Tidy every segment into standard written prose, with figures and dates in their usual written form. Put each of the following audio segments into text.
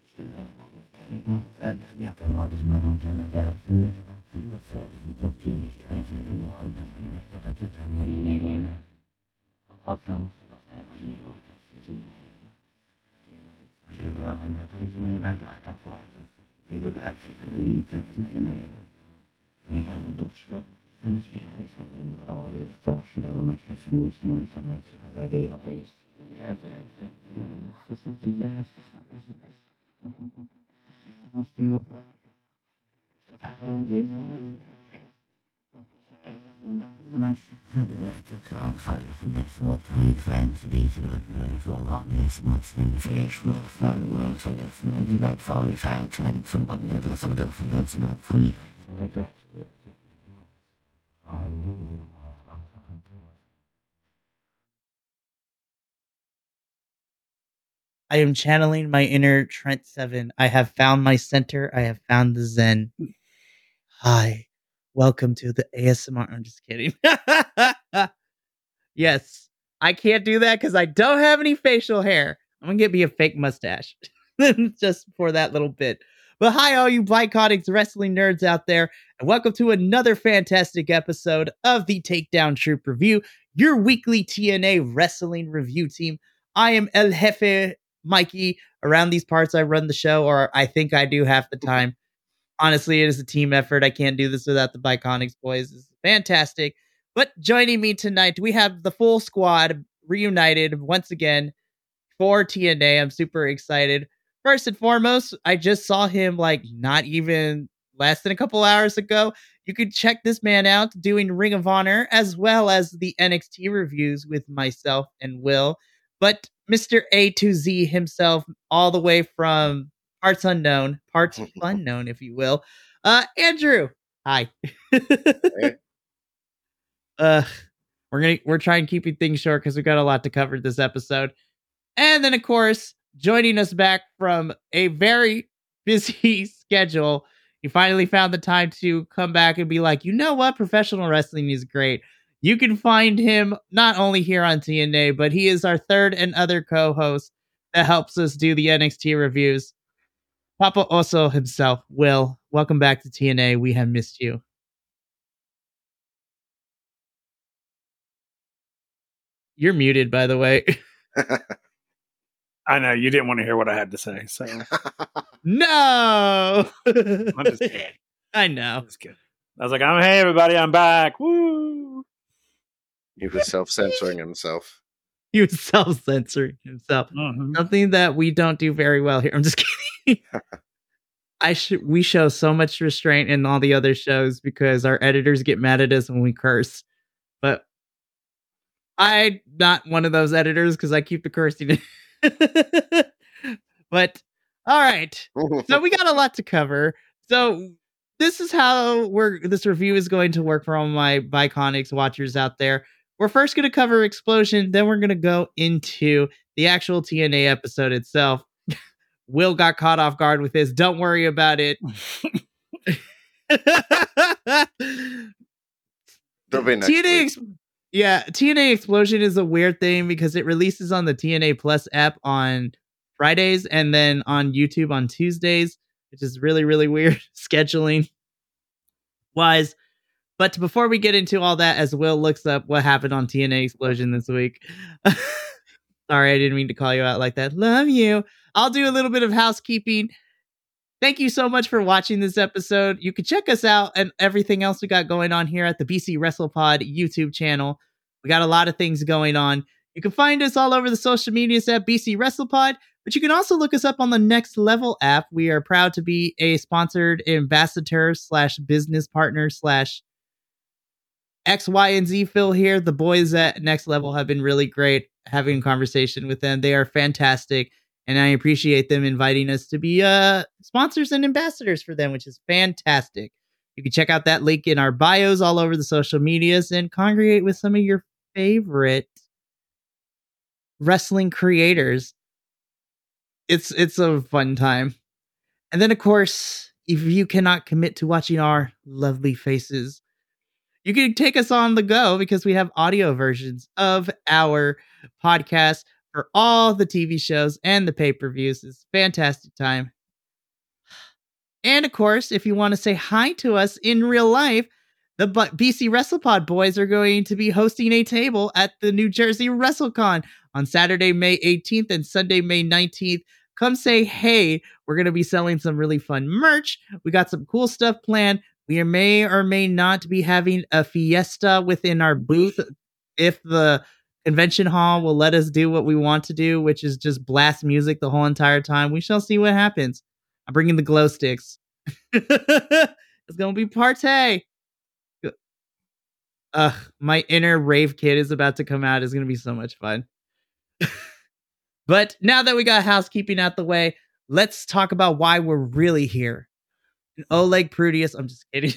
I am channeling my inner Trent Seven. I have found my center. I have found the Zen. Hi, welcome to the ASMR. I'm just kidding. Yes, I can't do that because I don't have any facial hair. I'm gonna get me a fake mustache just for that little bit. But hi, all you Biconics wrestling nerds out there, and welcome to another fantastic episode of the Takedown Troop Review, your weekly TNA wrestling review team. I am El Jefe Mikey. Around these parts, I run the show, or I think I do half the time. Honestly, it is a team effort. I can't do this without the Biconics boys. It's fantastic. But joining me tonight, we have the full squad reunited once again for TNA. I'm super excited. First and foremost, I just saw him like not even less than a couple hours ago. You could check this man out doing Ring of Honor as well as the NXT reviews with myself and Will. But Mr. A to Z himself, all the way from parts unknown, if you will. Andrew, hi. Hey. We're trying keeping things short because we got a lot to cover this episode. And then, of course, joining us back from a very busy schedule, he finally found the time to come back and be like, you know what? Professional wrestling is great. You can find him not only here on TNA, but he is our third and other co-host that helps us do the NXT reviews. Papa Oso himself, Will. Welcome back to TNA. We have missed you. You're muted, by the way. I know you didn't want to hear what I had to say, so No. I'm just kidding. I know. I'm just kidding. I was like, hey everybody, I'm back. Woo! He was self-censoring himself. He was self-censoring himself. Mm-hmm. Something that we don't do very well here. I'm just kidding. We show so much restraint in all the other shows because our editors get mad at us when we curse. But I'm not one of those editors because I keep the cursing in. But all right. So we got a lot to cover. So this is how this review is going to work for all my Biconics watchers out there. We're first going to cover Explosion, then we're going to go into the actual TNA episode itself. Will got caught off guard with this. Don't worry about it. There'll be next week. TNA Explosion is a weird thing because it releases on the TNA Plus app on Fridays and then on YouTube on Tuesdays, which is really, really weird scheduling wise. But before we get into all that, as Will looks up what happened on TNA Explosion this week. Sorry, I didn't mean to call you out like that. Love you. I'll do a little bit of housekeeping. Thank you so much for watching this episode. You can check us out and everything else we got going on here at the BC WrestlePod YouTube channel. We got a lot of things going on. You can find us all over the social medias at BC WrestlePod, but you can also look us up on the Next Level app. We are proud to be a sponsored ambassador / business partner / X, Y, and Z Phil here. The boys at Next Level have been really great having a conversation with them. They are fantastic. And I appreciate them inviting us to be sponsors and ambassadors for them, which is fantastic. You can check out that link in our bios all over the social medias and congregate with some of your favorite wrestling creators. It's a fun time. And then, of course, if you cannot commit to watching our lovely faces, you can take us on the go because we have audio versions of our podcast for all the TV shows and the pay-per-views. It's a fantastic time. And of course, if you want to say hi to us in real life, the BC WrestlePod boys are going to be hosting a table at the New Jersey WrestleCon on Saturday, May 18th and Sunday, May 19th. Come say hey. We're going to be selling some really fun merch. We got some cool stuff planned. We may or may not be having a fiesta within our booth if the convention hall will let us do what we want to do, which is just blast music the whole entire time. We shall see what happens. I'm bringing the glow sticks. It's going to be party. My inner rave kid is about to come out. It's going to be so much fun. But now that we got housekeeping out the way, let's talk about why we're really here. And Oleg Prudius, I'm just kidding.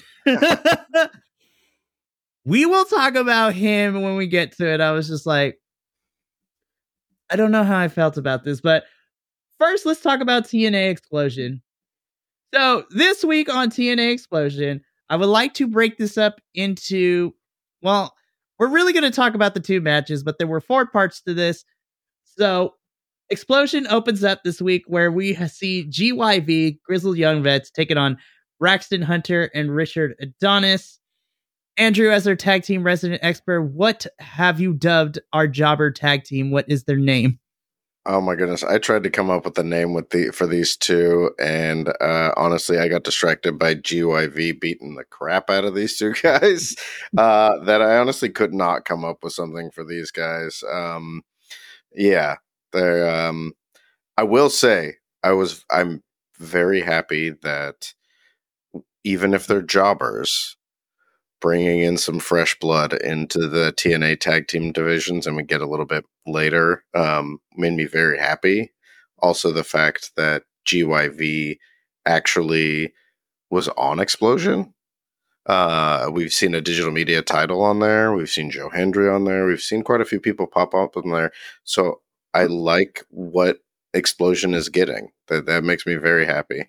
We will talk about him when we get to it. I was just like, I don't know how I felt about this, but first, let's talk about TNA Explosion. So this week on TNA Explosion, I would like to break this up into, well, we're really going to talk about the two matches, but there were 4 parts to this. So Explosion opens up this week where we see GYV, Grizzled Young Vets, taking on Braxton Hunter and Richard Adonis. Andrew, as our tag team resident expert, what have you dubbed our jobber tag team? What is their name? Oh my goodness! I tried to come up with a name for these two, and honestly, I got distracted by GYV beating the crap out of these two guys. That I honestly could not come up with something for these guys. Yeah, they're. I will say, I'm very happy that even if they're jobbers, bringing in some fresh blood into the TNA tag team divisions, and we get a little bit later, made me very happy. Also, the fact that GYV actually was on Explosion. We've seen a digital media title on there. We've seen Joe Hendry on there. We've seen quite a few people pop up on there. So I like what Explosion is getting. That makes me very happy.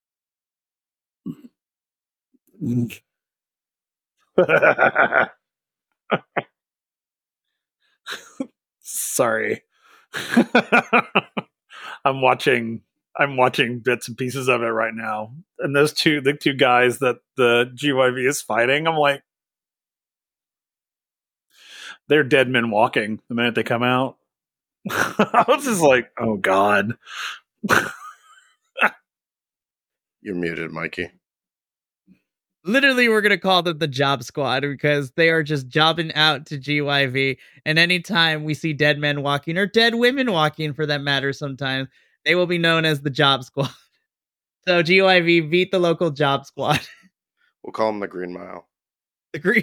Sorry. I'm watching bits and pieces of it right now. And the two guys that the GYV is fighting, I'm like, they're dead men walking the minute they come out. I was just like, oh God. You're muted, Mikey. Literally, we're going to call them the Job Squad because they are just jobbing out to GYV. And anytime we see dead men walking, or dead women walking for that matter sometimes, they will be known as the Job Squad. So GYV beat the local Job Squad. We'll call them the Green Mile. The Green...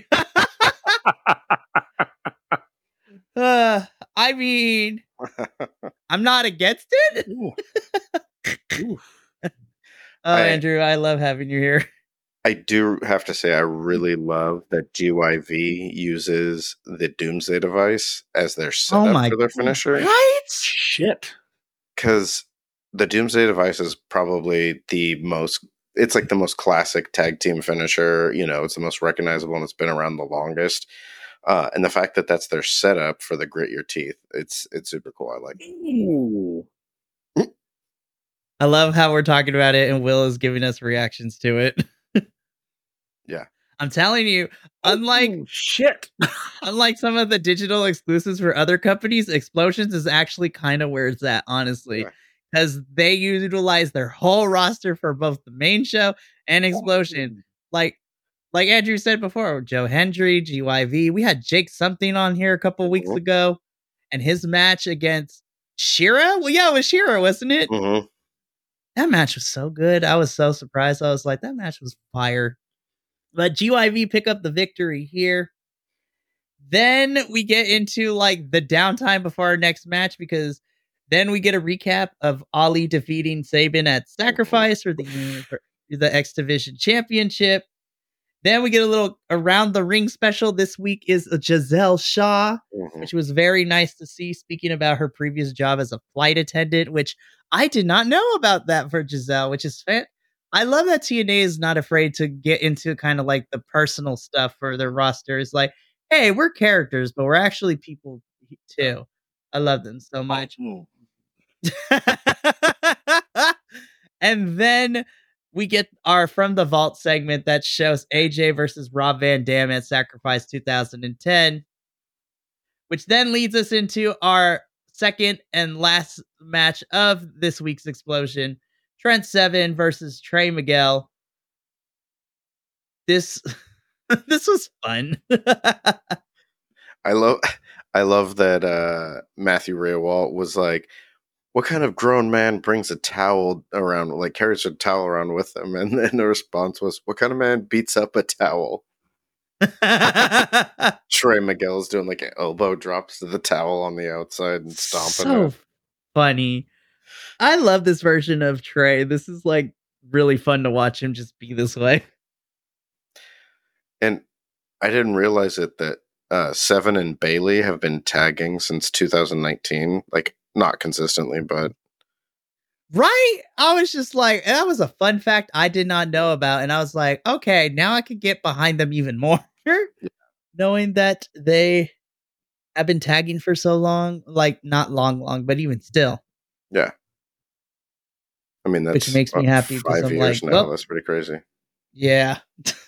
I mean, I'm not against it. Ooh. Andrew, I love having you here. I do have to say, I really love that GYV uses the Doomsday device as their setup for their finisher. Right? Shit. Because the Doomsday device is probably it's like the most classic tag team finisher. You know, it's the most recognizable and it's been around the longest. And the fact that that's their setup for the Grit Your Teeth, it's super cool. I like it. Ooh. I love how we're talking about it and Will is giving us reactions to it. Yeah. I'm telling you, unlike some of the digital exclusives for other companies, Explosions is actually kind of where it's at, honestly. Because they utilize their whole roster for both the main show and Explosion. Like Andrew said before, Joe Hendry, GYV. We had Jake something on here a couple weeks ago. And his match against Shira? Well, yeah, it was Shira, wasn't it? Mm-hmm. That match was so good. I was so surprised. I was like, that match was fire. But GYV pick up the victory here. Then we get into like the downtime before our next match because then we get a recap of Ali defeating Sabin at Sacrifice for the X Division Championship. Then we get a little around the ring special. This week is Giselle Shaw, which was very nice to see. Speaking about her previous job as a flight attendant, which I did not know about that for Giselle, which is I love that TNA is not afraid to get into kind of like the personal stuff for their roster. It's like, hey, we're characters, but we're actually people too. I love them so much. And then we get our From the Vault segment that shows AJ versus Rob Van Dam at Sacrifice 2010, which then leads us into our second and last match of this week's Explosion, Trent Seven versus Trey Miguel. This was fun. I love that Matthew Rehwalt was like, what kind of grown man brings a towel around, like carries a towel around with them? And then the response was, what kind of man beats up a towel? Trey Miguel's doing like elbow drops to the towel on the outside and stomping it. Funny. I love this version of Trey. This is like really fun to watch him just be this way. And I didn't realize it that Seven and Bailey have been tagging since 2019. Like, not consistently, but right. I was just like, that was a fun fact I did not know about, and I was like, okay, now I can get behind them even more, knowing that they have been tagging for so long. Like, not long, but even still. Yeah. I mean, that's which makes me happy 5 years now. Well, that's pretty crazy. Yeah.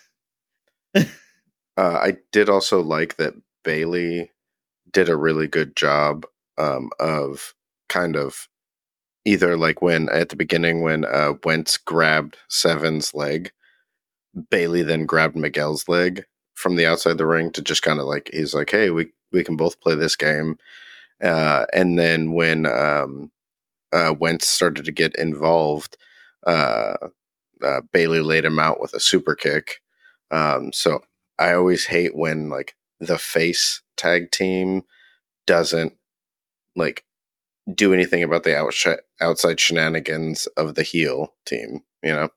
I did also like that Bailey did a really good job of kind of either like when at the beginning when Wentz grabbed Seven's leg, Bailey then grabbed Miguel's leg from the outside the ring to just kind of like, he's like, hey, we can both play this game. And then when Wentz started to get involved, Bailey laid him out with a super kick. So I always hate when like the face tag team doesn't like do anything about the outside shenanigans of the heel team, you know?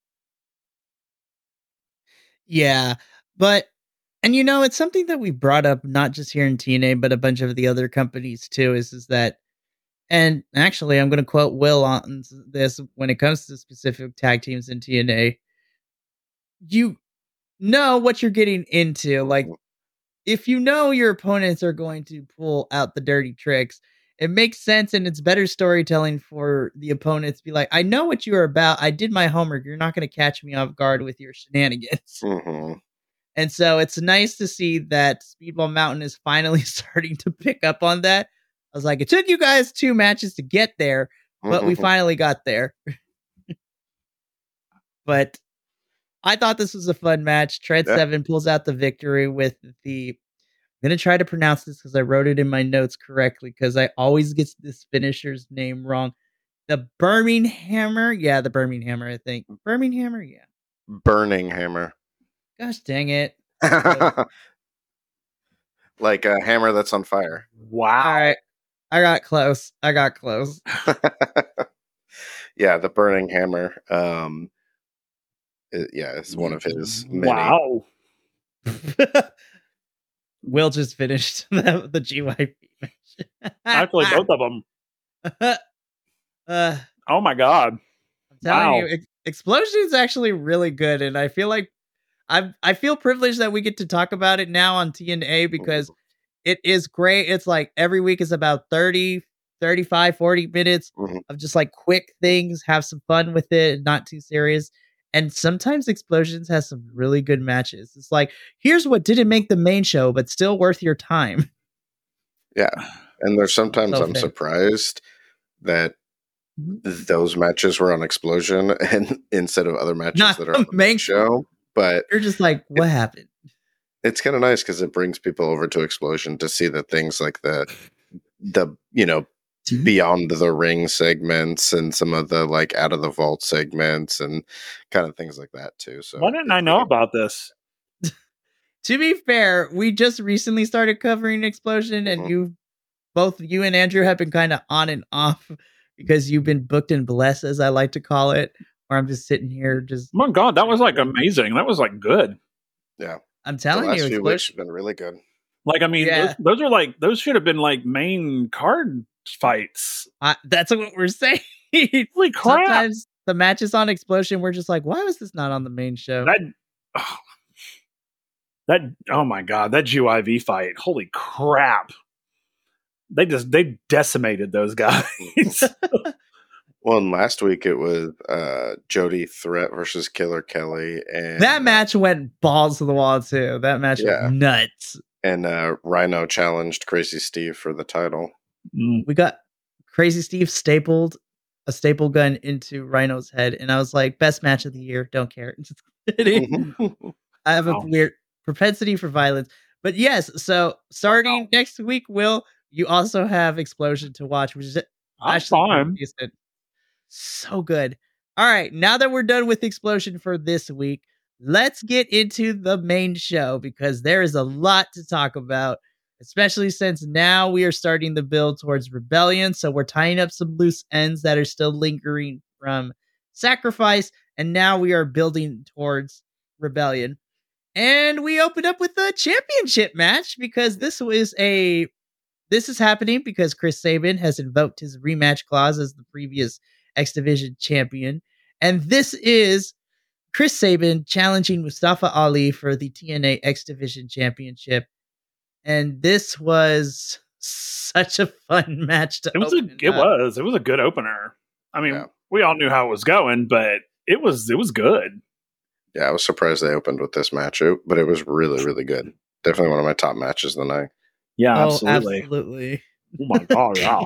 Yeah, but, and you know, it's something that we brought up not just here in TNA, but a bunch of the other companies too, is that, and actually I'm going to quote Will on this when it comes to specific tag teams in TNA. You know what you're getting into. Like, if you know your opponents are going to pull out the dirty tricks, it makes sense, and it's better storytelling for the opponents to be like, I know what you're about. I did my homework. You're not going to catch me off guard with your shenanigans. Mm-hmm. And so it's nice to see that Speedball Mountain is finally starting to pick up on that. I was like, it took you guys 2 matches to get there, but we finally got there. But I thought this was a fun match. Trent Seven pulls out the victory with the, I'm going to try to pronounce this because I wrote it in my notes correctly because I always get this finisher's name wrong. The Burning Hammer. Yeah, the Burning Hammer, I think. Burning Hammer, yeah. Burning Hammer. Gosh dang it. Like a hammer that's on fire. Wow. All right. I got close. Yeah, the Burning Hammer. It's one of his many. Wow. Will just finished the GYP match. I played both of them. Oh my god! I'm telling you, Explosion is actually really good, and I feel like I feel privileged that we get to talk about it now on TNA because it is great. It's like every week is about 30, 35, 40 minutes of just like quick things. Have some fun with it, not too serious. And sometimes Explosions has some really good matches. It's like, here's what didn't make the main show, but still worth your time. Yeah. And there's sometimes I'm surprised that those matches were on Explosion and instead of other matches that are on the main show. But you're just like, what happened? It's kind of nice because it brings people over to Explosion to see the things like the you know, beyond the ring segments and some of the like out of the vault segments and kind of things like that too. So why didn't I know about this? To be fair, we just recently started covering Explosion, and both you and Andrew have been kind of on and off because you've been booked and blessed, as I like to call it. Or I'm just sitting here just. Oh my god, that was like amazing. That was like good. Yeah, I'm telling you, the last few weeks have been really good. Like, I mean, those are like, those should have been like main card fights. That's what we're saying. Holy crap. Sometimes the matches on Explosion, we're just like, why was this not on the main show? Oh my god, that GYV fight. Holy crap. They decimated those guys. Well, and last week it was Jody Threat versus Killer Kelly, and That match went balls to the wall too. That match was nuts. And Rhino challenged Crazy Steve for the title. We got Crazy Steve stapled a staple gun into Rhino's head, and I was like, best match of the year. Don't care. Just kidding. I have a weird propensity for violence. But yes, so starting next week, Will, you also have Explosion to watch, which is actually decent. So good. All right, now that we're done with Explosion for this week, let's get into the main show because there is a lot to talk about, especially since now we are starting the build towards Rebellion. So we're tying up some loose ends that are still lingering from Sacrifice, and now we are building towards Rebellion. And we opened up with a championship match because this is happening because Chris Sabin has invoked his rematch clause as the previous X Division champion. And this is Chris Sabin challenging Mustafa Ali for the TNA X Division championship. And this was such a fun match to open. It was a good opener. I mean, we all knew how it was going, but it was good. Yeah, I was surprised they opened with this match, but it was really, really good. Definitely one of my top matches of the night. Yeah, absolutely. Oh my god, yeah.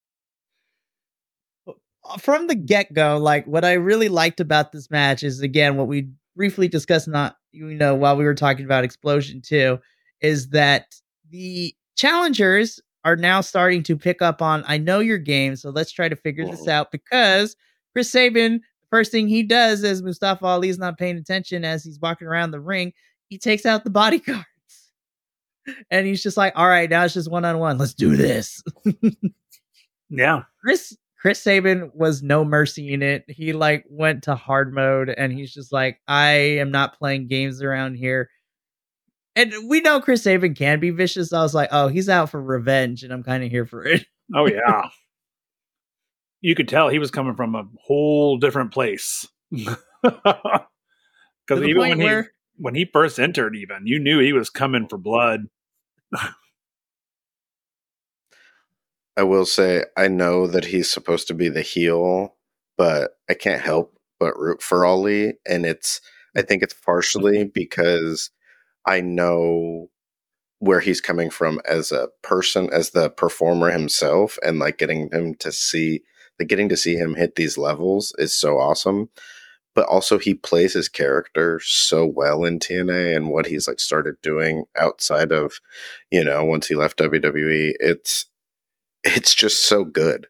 From the get-go, like what I really liked about this match is again what we briefly discussed while we were talking about Explosion 2, is that the challengers are now starting to pick up on, I know your game, so let's try to figure this out, because Chris Sabin, first thing he does is Mustafa Ali's not paying attention as he's walking around the ring. He takes out the bodyguards. And he's just like, all right, now it's just one-on-one. Let's do this. Yeah. Chris Sabin was no mercy in it. He went to hard mode and he's just like, I am not playing games around here. And we know Chris Sabin can be vicious. I was like, oh, he's out for revenge and I'm kind of here for it. Oh, yeah. You could tell he was coming from a whole different place. Because even when he first entered, even you knew he was coming for blood. I will say, I know that he's supposed to be the heel, but I can't help but root for Ali. And I think it's partially because I know where he's coming from as a person, as the performer himself, and getting to see him hit these levels is so awesome. But also he plays his character so well in TNA, and what he's started doing outside of, once he left WWE, it's just so good.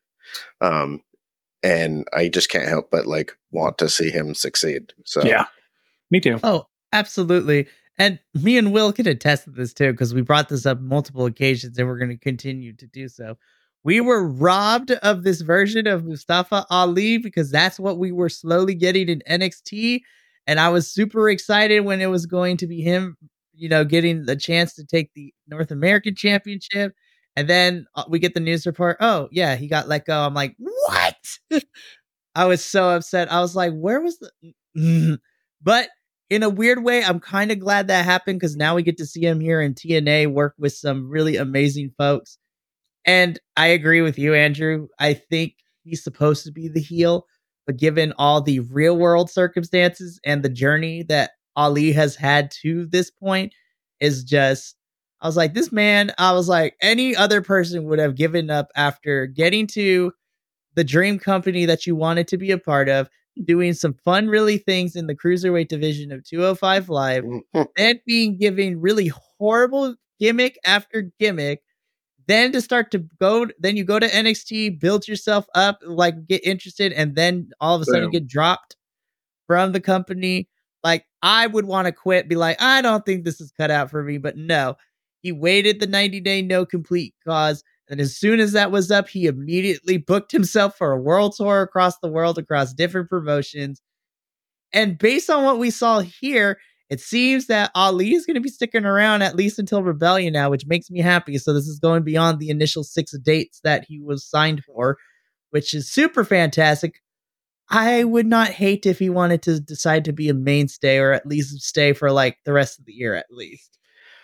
And I just can't help but want to see him succeed. So yeah, me too. Oh, absolutely. And me and Will can attest to this too, because we brought this up multiple occasions and we're going to continue to do so. We were robbed of this version of Mustafa Ali because that's what we were slowly getting in NXT. And I was super excited when it was going to be him, getting the chance to take the North American Championship. And then we get the news report. Oh, yeah, he got let go. I'm like, what? I was so upset. I was like, where was the... But in a weird way, I'm kind of glad that happened because now we get to see him here in TNA work with some really amazing folks. And I agree with you, Andrew. I think he's supposed to be the heel, but given all the real world circumstances and the journey that Ali has had to this point is just, I was like, any other person would have given up after getting to the dream company that you wanted to be a part of, doing some fun, really things in the cruiserweight division of 205 Live, and being given really horrible gimmick after gimmick. Then you go to NXT, build yourself up, get interested, and then all of a sudden get dropped from the company. I would want to quit, be like, I don't think this is cut out for me. But no, he waited the 90-day no complete cause. And as soon as that was up, he immediately booked himself for a world tour across the world, across different promotions. And based on what we saw here, it seems that Ali is going to be sticking around at least until Rebellion now, which makes me happy. So this is going beyond the initial 6 dates that he was signed for, which is super fantastic. I would not hate if he wanted to decide to be a mainstay or at least stay for the rest of the year at least.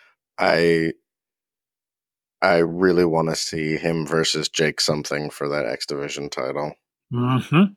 I really want to see him versus Jake something for that X Division title. Mm-hmm.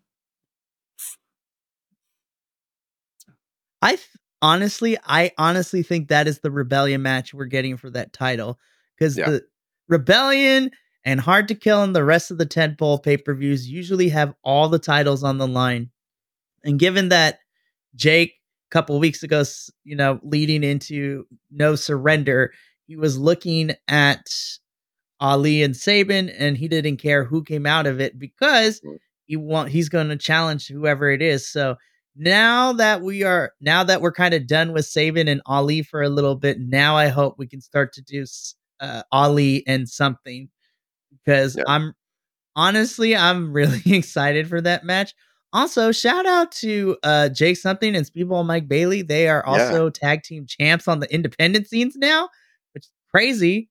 I honestly think that is the Rebellion match we're getting for that title, because the Rebellion and Hard to Kill and the rest of the tentpole pay-per-views usually have all the titles on the line. And given that Jake a couple weeks ago, leading into No Surrender, he was looking at Ali and Sabin, and he didn't care who came out of it because he's going to challenge whoever it is. So now that we're kind of done with Sabin and Ali for a little bit, now I hope we can start to do Ali and something, because I'm really excited for that match. Also, shout out to Jake Something and Speedball Mike Bailey. They are also tag team champs on the independent scenes now, which is crazy.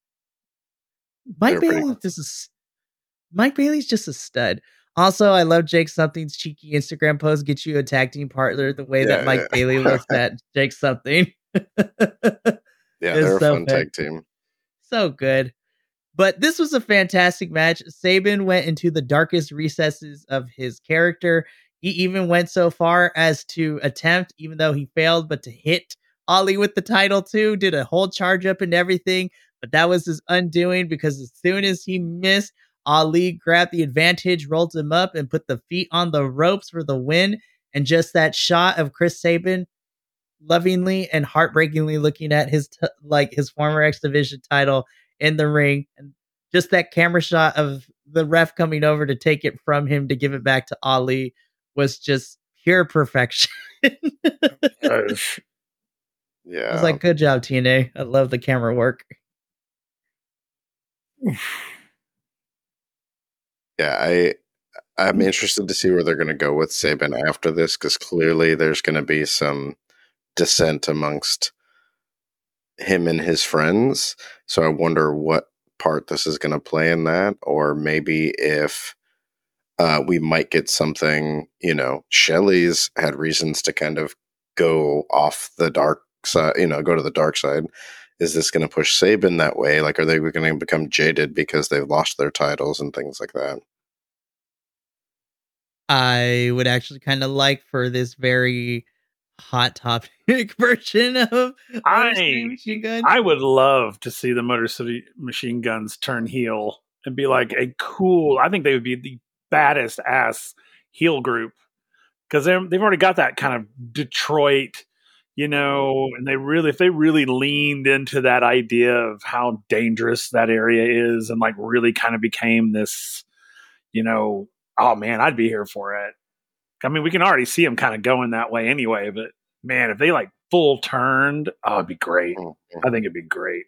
Mike Bailey's just a stud. Also, I love Jake Something's cheeky Instagram post. Get you a tag team partner. The way that Mike Bailey looks at Jake Something. They're a fun tag team. So good. But this was a fantastic match. Sabin went into the darkest recesses of his character. He even went so far as to attempt, even though he failed, but to hit Ali with the title too. Did a whole charge up and everything. But that was his undoing, because as soon as he missed, Ali grabbed the advantage, rolled him up, and put the feet on the ropes for the win. And just that shot of Chris Sabin lovingly and heartbreakingly looking at his former X Division title in the ring, and just that camera shot of the ref coming over to take it from him to give it back to Ali was just pure perfection. I was like, good job, TNA. I love the camera work. I'm interested to see where they're going to go with Sabin after this, because clearly there's going to be some dissent amongst him and his friends. So I wonder what part this is going to play in that, or maybe if we might get something, Shelley's had reasons to kind of go off the dark side, go to the dark side. Is this going to push Sabin that way? Like, are they going to become jaded because they've lost their titles and things like that? I would actually kind of like for this very hot topic version of Motor City Machine Guns. I would love to see the Motor City Machine Guns turn heel and be like I think they would be the baddest ass heel group, because they've already got that kind of Detroit, and if they really leaned into that idea of how dangerous that area is, and like really kind of became this, oh man, I'd be here for it. I mean, we can already see them kind of going that way anyway, but man, if they like full turned, it'd be great. I think it'd be great.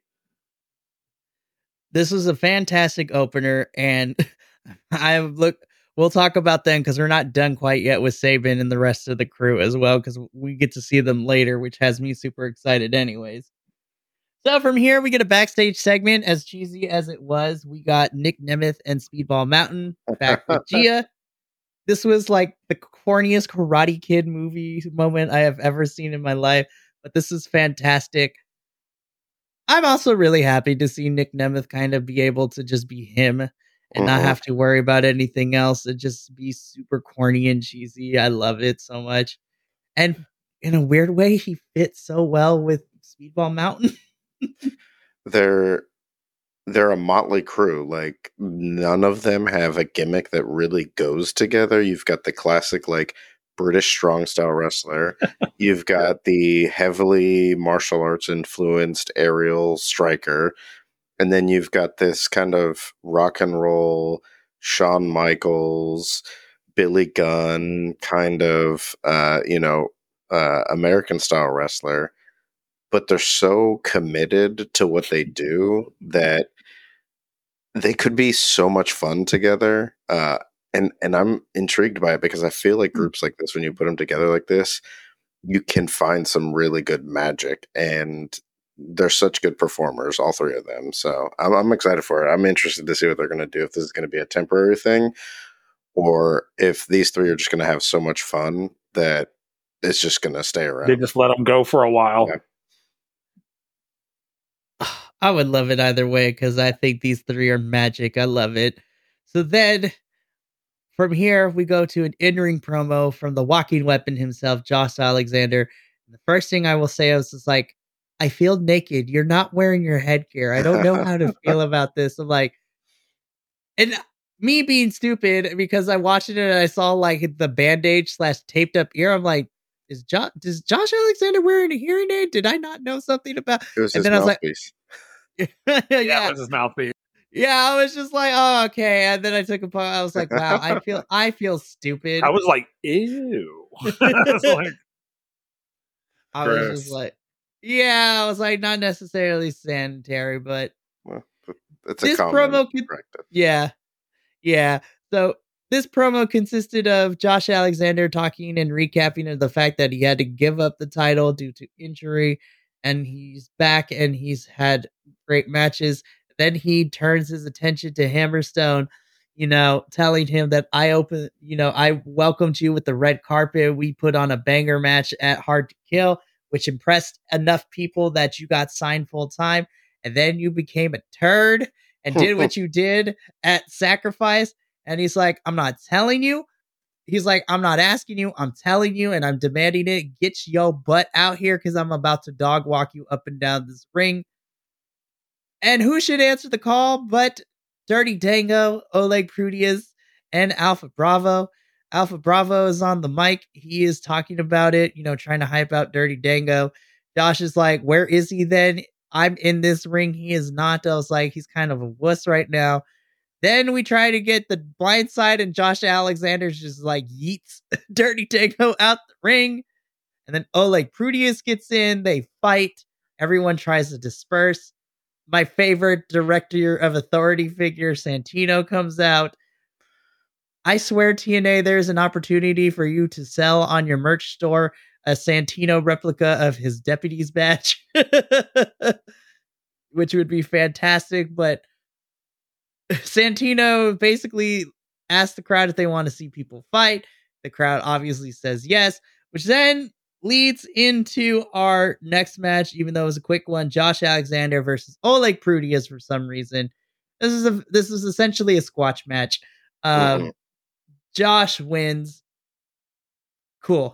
This was a fantastic opener, and we'll talk about them because we're not done quite yet with Sabin and the rest of the crew as well, because we get to see them later, which has me super excited anyways. So from here, we get a backstage segment. As cheesy as it was, we got Nick Nemeth and Speedball Mountain back with Gia. This was like the corniest Karate Kid movie moment I have ever seen in my life, but this is fantastic. I'm also really happy to see Nick Nemeth kind of be able to just be him and not have to worry about anything else and just be super corny and cheesy. I love it so much. And in a weird way, he fits so well with Speedball Mountain. They're a motley crew. Like, none of them have a gimmick that really goes together. You've got the classic, like, British strong style wrestler. You've got the heavily martial arts influenced aerial striker. And then you've got this kind of rock and roll Shawn Michaels, Billy Gunn kind of, American style wrestler. But they're so committed to what they do that they could be so much fun together. And I'm intrigued by it, because I feel like groups like this, when you put them together like this, you can find some really good magic, and they're such good performers, all three of them. So I'm excited for it. I'm interested to see what they're going to do, if this is going to be a temporary thing, or if these three are just going to have so much fun that it's just going to stay around. They just let them go for a while. Yeah. I would love it either way, because I think these three are magic. I love it. So then, from here, we go to an in-ring promo from the walking weapon himself, Josh Alexander. And the first thing I will say is just like, I feel naked. You're not wearing your headgear. I don't know how to feel about this. I'm like, and me being stupid because I watched it and I saw like the bandage / taped up ear. I'm like, does Josh Alexander wearing a hearing aid? Did I not know something about? It was and his then mouthpiece. I was like, Yeah, it was his mouthpiece. Yeah, I was just like, oh, okay. And then I took a photo. I was like, wow, I feel stupid. I was like, ew. I was just like, yeah, I was like, not necessarily sanitary, but well, it's this promo yeah. So this promo consisted of Josh Alexander talking and recapping of the fact that he had to give up the title due to injury, and he's back and he's had great matches. Then he turns his attention to Hammerstone, telling him that I welcomed you with the red carpet. We put on a banger match at Hard to Kill, which impressed enough people that you got signed full time. And then you became a turd and did what you did at Sacrifice. And he's like, I'm not telling you. He's like, I'm not asking you. I'm telling you, and I'm demanding it. Get your butt out here because I'm about to dog walk you up and down this ring. And who should answer the call but Dirty Dango, Oleg Prudius, and Alpha Bravo. Alpha Bravo is on the mic. He is talking about it, trying to hype out Dirty Dango. Josh is like, where is he then? I'm in this ring. He is not. I was like, he's kind of a wuss right now. Then we try to get the blind side, and Josh Alexander's just like yeets Dirty Dango out the ring. And then Oleg Prudius gets in. They fight. Everyone tries to disperse. My favorite director of authority figure, Santino, comes out. I swear, TNA, there's an opportunity for you to sell on your merch store a Santino replica of his deputy's badge, which would be fantastic. But Santino basically asked the crowd if they want to see people fight. The crowd obviously says yes, which then leads into our next match, even though it was a quick one. Josh Alexander versus Oleg Prudius for some reason. This is essentially a squash match. Josh wins. Cool.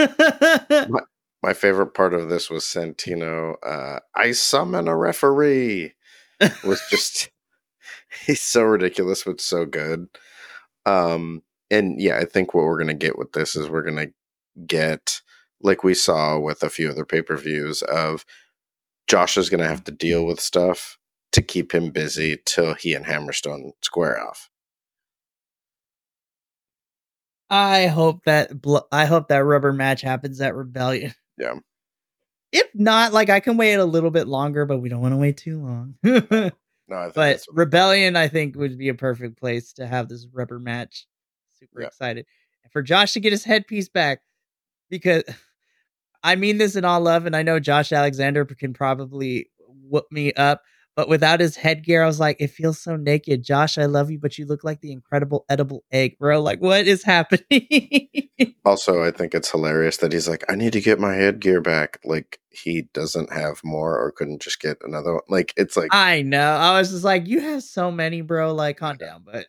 My favorite part of this was Santino. I summon a referee. Was just he's so ridiculous, but so good. And yeah, I think what we're gonna get with this is we're gonna get, like we saw with a few other pay-per-views, of Josh is gonna have to deal with stuff to keep him busy till he and Hammerstone square off. I hope that rubber match happens at Rebellion. Yeah. If not, like, I can wait a little bit longer, but we don't want to wait too long. No, I think but Rebellion, I think, would be a perfect place to have this rubber match. Super excited. And for Josh to get his headpiece back, because I mean this in all love, and I know Josh Alexander can probably whoop me up, but without his headgear, I was like, it feels so naked. Josh, I love you, but you look like the incredible edible egg, bro. Like, what is happening? Also, I think it's hilarious that he's like, I need to get my headgear back. Like, he doesn't have more or couldn't just get another one. Like, it's like, I know. I was just like, you have so many, bro. Like, calm down. But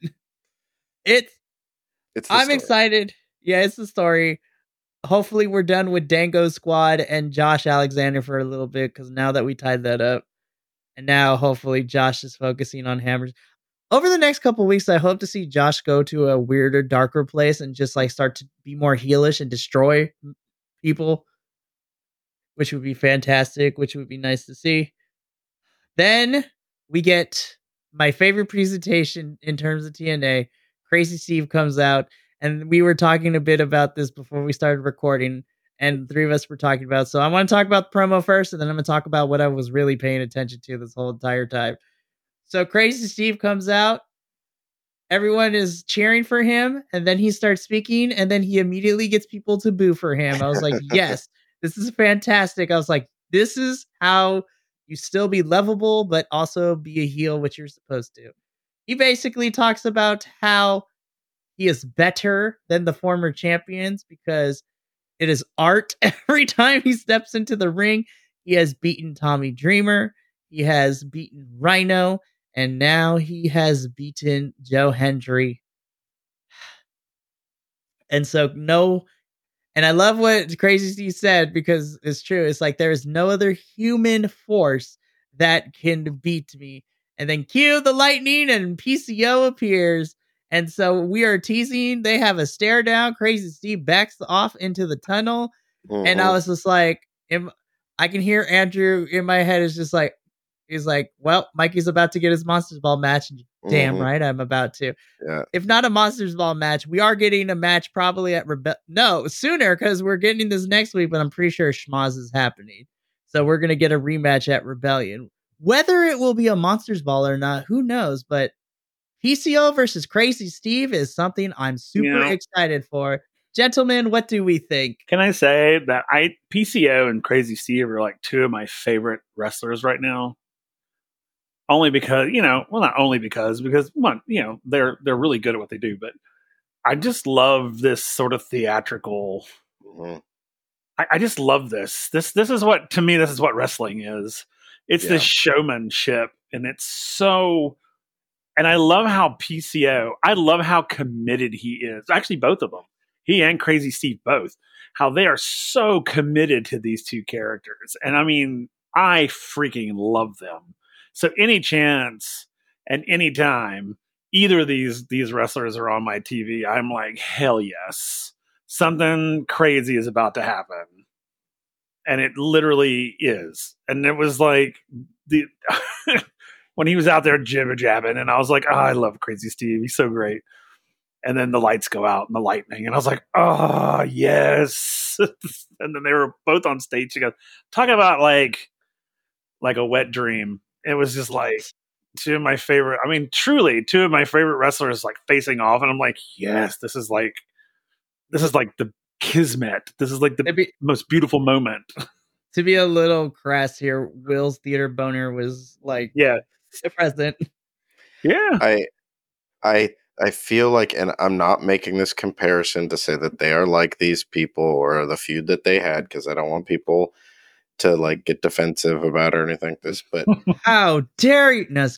I'm story. Excited. Yeah, it's the story. Hopefully we're done with Dango Squad and Josh Alexander for a little bit, because now that we tied that up, and now hopefully Josh is focusing on hammers. Over the next couple weeks, I hope to see Josh go to a weirder, darker place and just like start to be more heelish and destroy people, which would be fantastic, which would be nice to see. Then we get my favorite presentation in terms of TNA. Crazy Steve comes out, and we were talking a bit about this before we started recording, and the three of us were talking about. So I want to talk about the promo first, and then I'm going to talk about what I was really paying attention to this whole entire time. So Crazy Steve comes out. Everyone is cheering for him, and then he starts speaking, and then he immediately gets people to boo for him. I was like, yes, this is fantastic. I was like, this is how you still be lovable, but also be a heel, which you're supposed to. He basically talks about how he is better than the former champions because it is art. Every time he steps into the ring, he has beaten Tommy Dreamer. He has beaten Rhino. And now he has beaten Joe Hendry. And so and I love what Crazy Steve said because it's true. It's like there is no other human force that can beat me. And then cue the lightning and PCO appears. And so we are teasing. They have a stare down. Crazy Steve backs off into the tunnel. And I was just like, I can hear Andrew in my head is just like, he's like, well, Mikey's about to get his Monsters Ball match. Damn right, I'm about to. Yeah. If not a Monsters Ball match, we are getting a match probably at No, sooner because we're getting this next week, but I'm pretty sure Schmoz is happening. So we're going to get a rematch at Rebellion. Whether it will be a Monsters Ball or not, who knows? But PCO versus Crazy Steve is something I'm super excited for. Gentlemen, what do we think? Can I say that PCO and Crazy Steve are like two of my favorite wrestlers right now? Only because, not only because they're really good at what they do, but I just love this sort of theatrical. Mm-hmm. I just love this. This is what, to me, this is what wrestling is. It's this showmanship, and it's so. And I love how PCO. I love how committed he is. Actually, both of them, he and Crazy Steve, both, how they are so committed to these two characters. And I mean, I freaking love them. So any chance and any time either of these wrestlers are on my TV, I'm like, hell yes. Something crazy is about to happen. And it literally is. And it was like when he was out there jibber jabbing, and I was like, oh, I love Crazy Steve. He's so great. And then the lights go out and the lightning. And I was like, oh, yes. And then they were both on stage together. Talk about like a wet dream. It was just like two of my favorite, truly two of my favorite wrestlers like facing off. And I'm like, yes, this is like the kismet. This is like the most beautiful moment. To be a little crass here, Will's theater boner was like, present. Yeah. I feel like, and I'm not making this comparison to say that they are like these people or the feud that they had, because I don't want people to like get defensive about it or anything like this, but how dare you? No,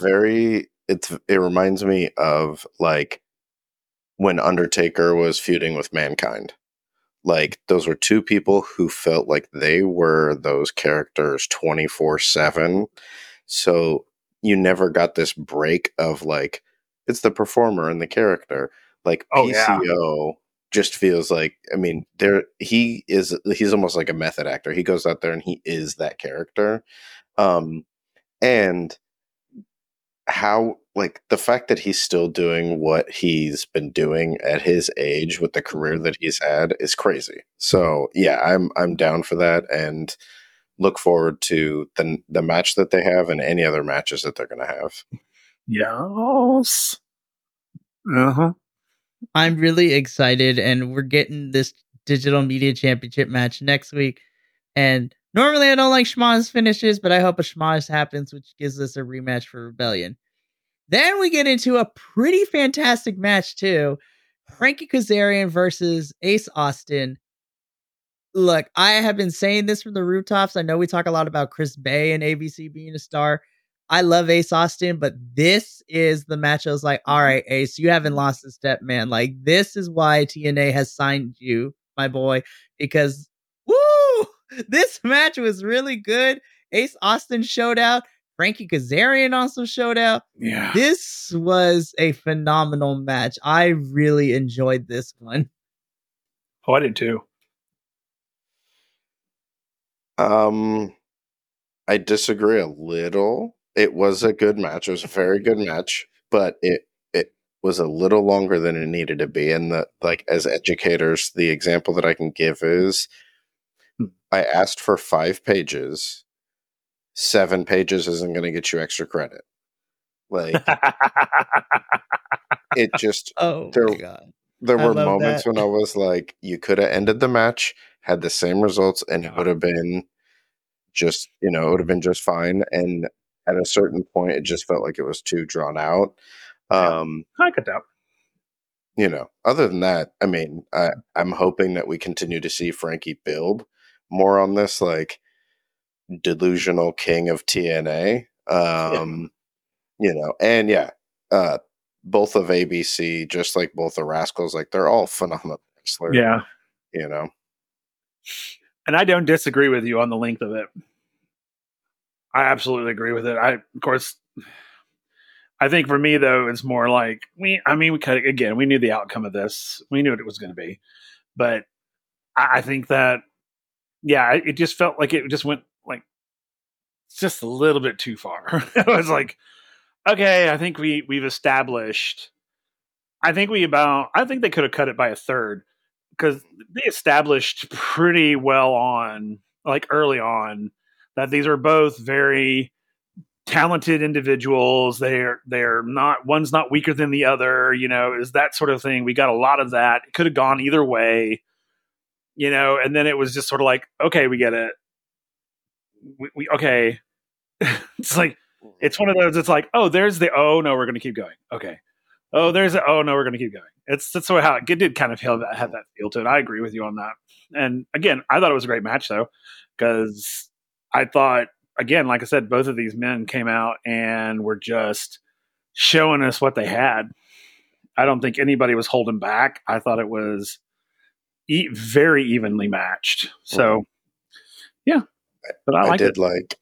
it reminds me of like when Undertaker was feuding with Mankind. Like those were two people who felt like they were those characters 24/7. So you never got this break of like, it's the performer and the character. Like PCO just feels like, he's almost like a method actor. He goes out there and he is that character. And how, like, the fact that he's still doing what he's been doing at his age with the career that he's had is crazy. So yeah, I'm down for that, and look forward to the match that they have and any other matches that they're going to have. Yes. Uh-huh. I'm really excited, and we're getting this Digital Media Championship match next week. And normally I don't like Schmoz finishes, but I hope a Schmoz happens, which gives us a rematch for Rebellion. Then we get into a pretty fantastic match too. Frankie Kazarian versus Ace Austin. Look, I have been saying this from the rooftops. I know we talk a lot about Chris Bay and ABC being a star. I love Ace Austin, but this is the match I was like, all right, Ace, you haven't lost a step, man. Like, this is why TNA has signed you, my boy, because, woo, this match was really good. Ace Austin showed out. Frankie Kazarian also showed out. Yeah. This was a phenomenal match. I really enjoyed this one. Oh, I did too. I disagree a little. It was a good match. It was a very good match, but it was a little longer than it needed to be. And as educators, the example that I can give is I asked for 5 pages. 7 pages isn't going to get you extra credit. Like, it just, my God. There were moments when I was like, you could have ended the match, had the same results, and it would have been just, it would have been just fine. And at a certain point, it just felt like it was too drawn out. I get that. Other than that, I'm hoping that we continue to see Frankie build more on this, like, delusional king of TNA. both of ABC, just like both the Rascals, like they're all phenomenal wrestlers. Yeah. You know. And I don't disagree with you on the length of it. I absolutely agree with it. Of course, I think for me though, it's more like we knew the outcome of this. We knew what it was going to be, but I think that, yeah, it just felt like it just went like just a little bit too far. It was like, okay, I think we've established. I think they could have cut it by a third, because they established pretty well early on, that these are both very talented individuals. They're not, one's not weaker than the other, is that sort of thing. We got a lot of that. It could have gone either way, and then it was just sort of like, okay, we get it. We okay. It's like, it's one of those, it's like, oh, there's the, oh no, we're going to keep going. Okay. Oh, there's a, oh no, we're going to keep going. That's sort of how it did kind of have that feel to it. I agree with you on that. And again, I thought it was a great match though, because I thought, again, like I said, both of these men came out and were just showing us what they had. I don't think anybody was holding back. I thought it was very evenly matched. So, yeah. But I did like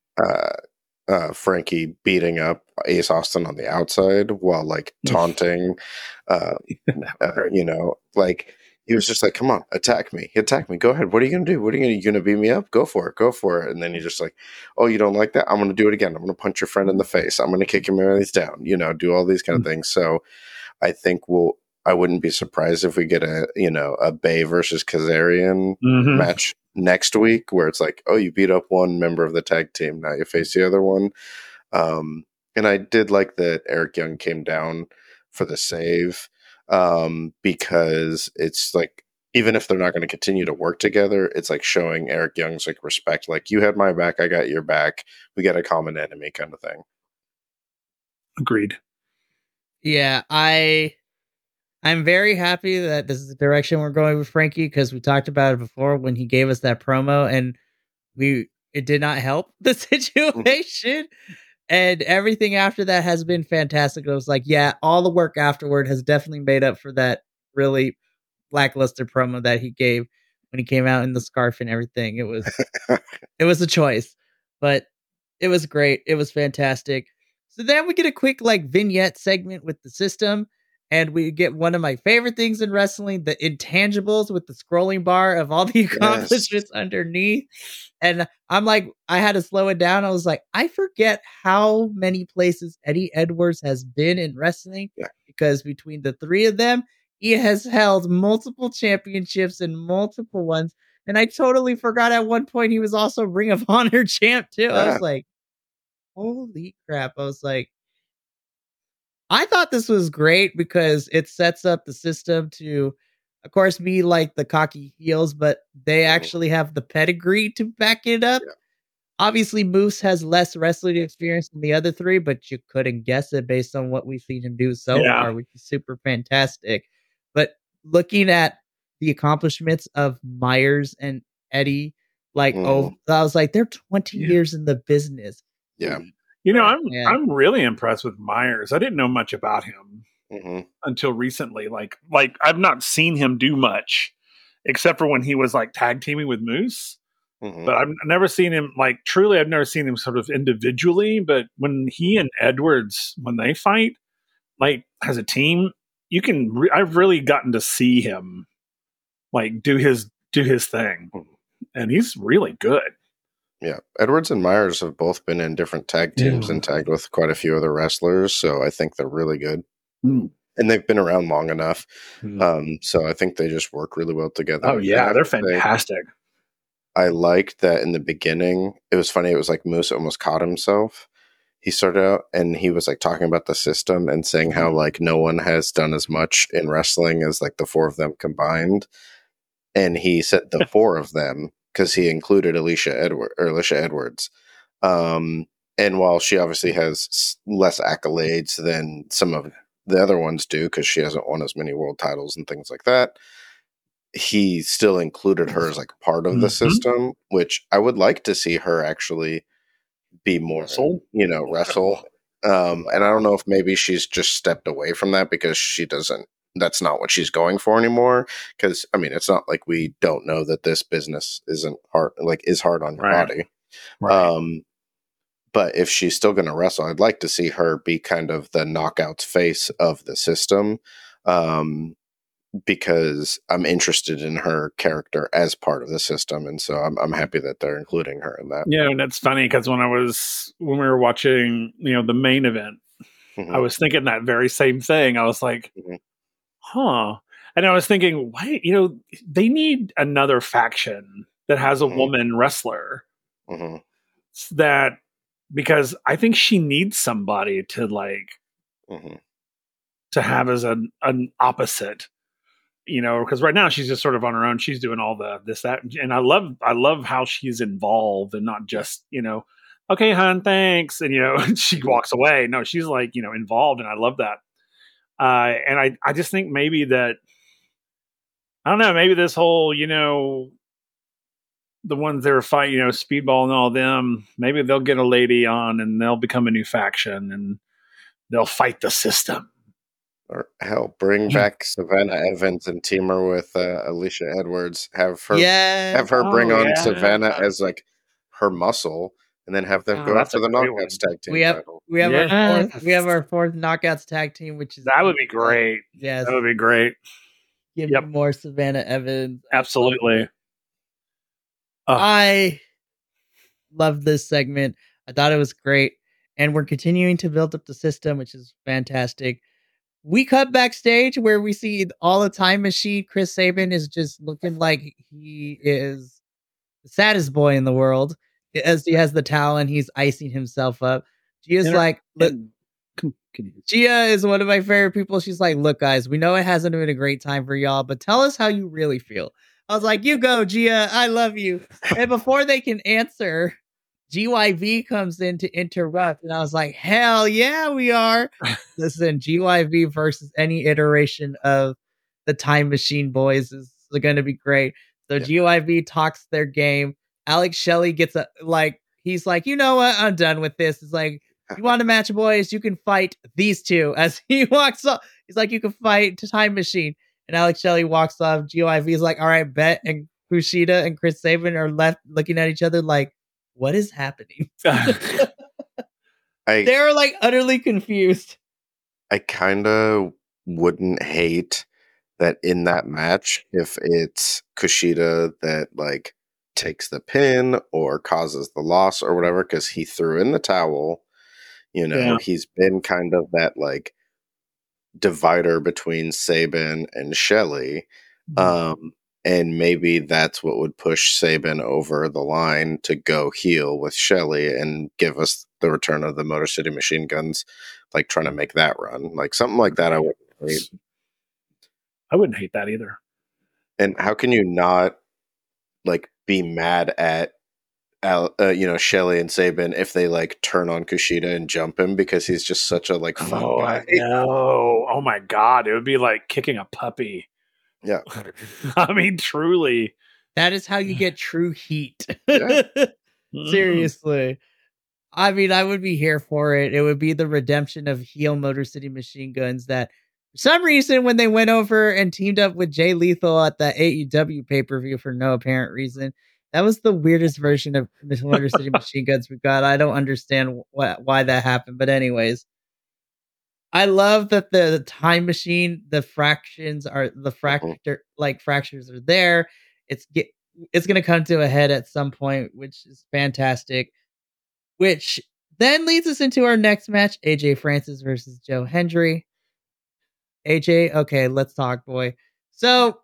Frankie beating up Ace Austin on the outside while like taunting, like he was just like, come on, attack me, go ahead, what are you gonna do, you gonna beat me up, go for it. And then you're just like, oh, you don't like that, I'm gonna do it again, I'm gonna punch your friend in the face, I'm gonna kick him down, do all these kind of things. So I think I wouldn't be surprised if we get a Bay versus Kazarian match next week, where it's like, oh, you beat up one member of the tag team, now you face the other one. And I did like that Eric Young came down for the save, because it's like, even if they're not going to continue to work together, it's like showing Eric Young's like respect, like, you had my back, I got your back, we got a common enemy kind of thing. Agreed. Yeah, I'm very happy that this is the direction we're going with Frankie, because we talked about it before when he gave us that promo, and it did not help the situation. And everything after that has been fantastic. I was like, yeah, all the work afterward has definitely made up for that really lackluster promo that he gave when he came out in the scarf and everything. It was a choice, but it was great. It was fantastic. So then we get a quick like vignette segment with the system, and we get one of my favorite things in wrestling, the intangibles with the scrolling bar of all the accomplishments underneath. And I'm like, I had to slow it down. I was like, I forget how many places Eddie Edwards has been in wrestling, because between the three of them, he has held multiple championships and multiple ones. And I totally forgot at one point he was also Ring of Honor champ too. I was like, holy crap. I was like, I thought this was great because it sets up the system to, of course, be like the cocky heels, but they actually have the pedigree to back it up. Yeah. Obviously, Moose has less wrestling experience than the other three, but you couldn't guess it based on what we've seen him do so far, which is super fantastic. But looking at the accomplishments of Myers and Eddie, like, I was like, they're 20 years in the business. Yeah. I'm really impressed with Myers. I didn't know much about him until recently. Like I've not seen him do much except for when he was like tag teaming with Moose. But I've never seen him I've never seen him sort of individually. But when he and Edwards, when they fight, like as a team, I've really gotten to see him like do his thing, and he's really good. Yeah, Edwards and Myers have both been in different tag teams and tagged with quite a few other wrestlers, so I think they're really good. And they've been around long enough, so I think they just work really well together. Oh, yeah, they're fantastic. I liked that in the beginning. It was funny, it was like Moose almost caught himself. He started out, and he was like talking about the system and saying how like no one has done as much in wrestling as like the four of them combined. And he said the four of them, because he included Alicia Edwards. And while she obviously has less accolades than some of the other ones do, because she hasn't won as many world titles and things like that, he still included her as like part of the system, which I would like to see her actually be more, wrestle And I don't know if maybe she's just stepped away from that because that's not what she's going for anymore. Because I mean, it's not like we don't know that this business is hard on your body. Right. But if she's still going to wrestle, I'd like to see her be kind of the knockouts face of the system. Because I'm interested in her character as part of the system, and so I'm happy that they're including her in that. Yeah, and it's funny because when we were watching, the main event, I was thinking that very same thing. I was like, huh. And I was thinking, why, they need another faction that has a woman wrestler. That, because I think she needs somebody to to have as an opposite. Because right now she's just sort of on her own. She's doing all this, that, and I love how she's involved and not just, okay, hon, thanks. And, she walks away. No, she's involved. And I love that. And I just think maybe that, I don't know, maybe this whole, the ones that are fighting, Speedball and all them, maybe they'll get a lady on and they'll become a new faction and they'll fight the system. Or hell, bring back Savannah Evans and team her with Alicia Edwards. Have her bring on Savannah as her muscle, and then have them go after the Knockouts tag team title. We have our fourth Knockouts tag team, that would be great. Yes, that would be great. Give me more Savannah Evans. Absolutely. I loved this segment. I thought it was great, and we're continuing to build up the system, which is fantastic. We cut backstage where we see all the Time Machine. Chris Sabin is just looking like he is the saddest boy in the world, as he has the towel and he's icing himself up. Gia's Gia is one of my favorite people. She's like, look, guys, we know it hasn't been a great time for y'all, but tell us how you really feel. I was like, you go, Gia. I love you. And before they can answer, GYV comes in to interrupt, and I was like, hell yeah, we are. Listen, GYV versus any iteration of the Time Machine boys is going to be great. So GYV talks their game. Alex Shelley gets he's like, you know what? I'm done with this. It's like, you want a match, boys? You can fight these two. As he walks off, he's like, you can fight Time Machine. And Alex Shelley walks off. GYV is like, all right, bet. And Kushida and Chris Sabin are left looking at each other like, what is happening? They're utterly confused. I kind of wouldn't hate that in that match if it's Kushida that takes the pin or causes the loss or whatever, because he threw in the towel. He's been kind of that divider between Sabin and Shelley. And maybe that's what would push Sabin over the line to go heel with Shelley and give us the return of the Motor City Machine Guns, trying to make that run. Something like that I wouldn't hate. I wouldn't hate that either. And how can you not be mad at Shelley and Sabin if they turn on Kushida and jump him because he's just such a fun guy? No. Oh my God. It would be like kicking a puppy. Yeah. I mean, truly. That is how you get true heat. Yeah. Seriously. I mean, I would be here for it. It would be the redemption of heel Motor City Machine Guns that for some reason when they went over and teamed up with Jay Lethal at the AEW pay-per-view for no apparent reason, that was the weirdest version of Motor City Machine Guns we got. I don't understand why that happened. But anyways, I love that the Time Machine, the fractions are fractures are there. It's going to come to a head at some point, which is fantastic. Which then leads us into our next match: AJ Francis versus Joe Hendry. AJ, okay, let's talk, boy. So,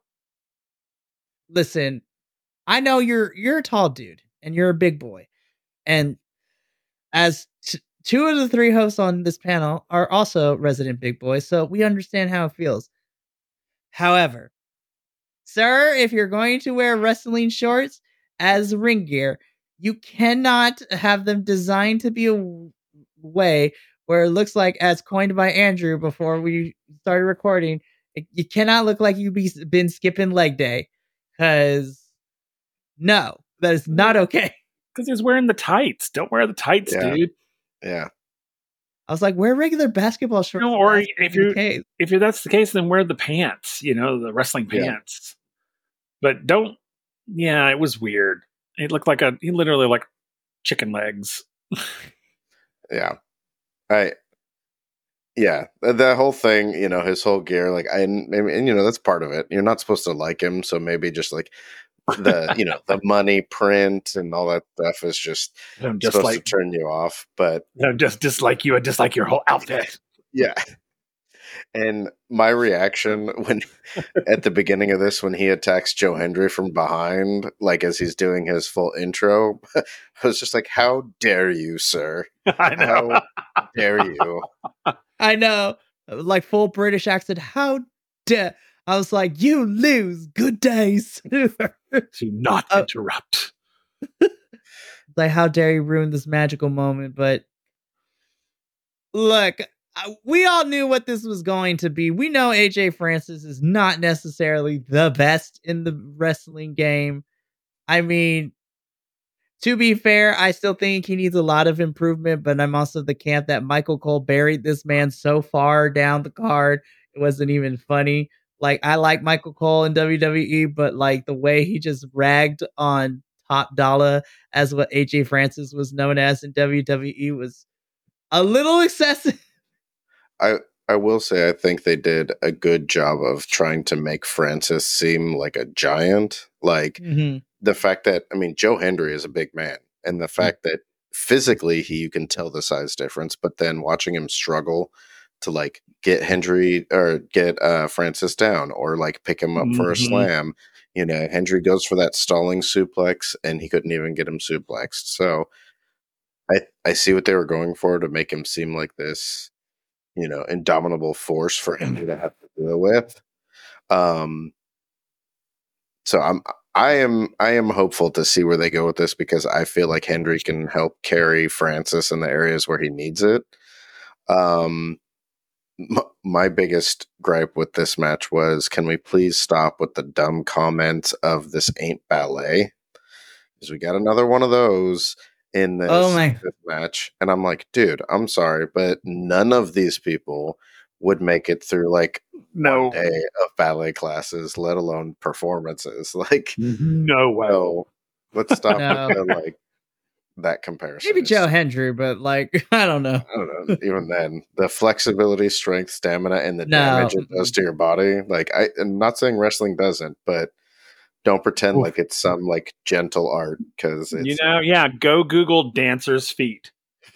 listen, I know you're a tall dude and you're a big boy, and as two of the three hosts on this panel are also resident big boys, so we understand how it feels. However, sir, if you're going to wear wrestling shorts as ring gear, you cannot have them designed to be a way where it looks like, as coined by Andrew before we started recording, you cannot look like you've been skipping leg day. Because, no, that is not okay. Because he's wearing the tights. Don't wear the tights, dude. Yeah. I was like, wear regular basketball shorts. No, or if that's the case, then wear the pants, the wrestling pants. But don't. Yeah, it was weird. It looked like he literally like chicken legs. Yeah. The whole thing, his whole gear, like and that's part of it. You're not supposed to like him, so maybe just like the the money print and all that stuff is just supposed to turn you off. But just dislike you and dislike your whole outfit. Yeah. And my reaction when at the beginning of this, when he attacks Joe Hendry from behind, like as he's doing his full intro, I was just like, "How dare you, sir? I know. How dare you?" I know, like full British accent. How dare? I was like, "You lose. Good days." Do not interrupt. Like, how dare you ruin this magical moment? But look. We all knew what this was going to be. We know AJ Francis is not necessarily the best in the wrestling game. I mean, to be fair, I still think he needs a lot of improvement, but I'm also the camp that Michael Cole buried this man so far down the card, it wasn't even funny. Like, I like Michael Cole in WWE, but like the way he just ragged on Top Dollar as what AJ Francis was known as in WWE was a little excessive. I will say I think they did a good job of trying to make Francis seem like a giant. Like the fact that, Joe Hendry is a big man, and the fact that physically you can tell the size difference, but then watching him struggle to like get Hendry or get Francis down or like pick him up for a slam. Hendry goes for that stalling suplex and he couldn't even get him suplexed. So I see what they were going for to make him seem like this indomitable force for him to have to deal with. So I am hopeful to see where they go with this, because I feel like Hendry can help carry Francis in the areas where he needs it. My biggest gripe with this match was, can we please stop with the dumb comments of "this ain't ballet"? Because we got another one of those in this match, and I'm like, dude, I'm sorry, but none of these people would make it through like one day of ballet classes, let alone performances. Like, no way. So let's stop with that comparison. Maybe Joe Hendry, but like, I don't know. Even then, the flexibility, strength, stamina, and the damage it does to your body. Like, I'm not saying wrestling doesn't, but don't pretend like it's some like gentle art, because it's go Google dancers' feet.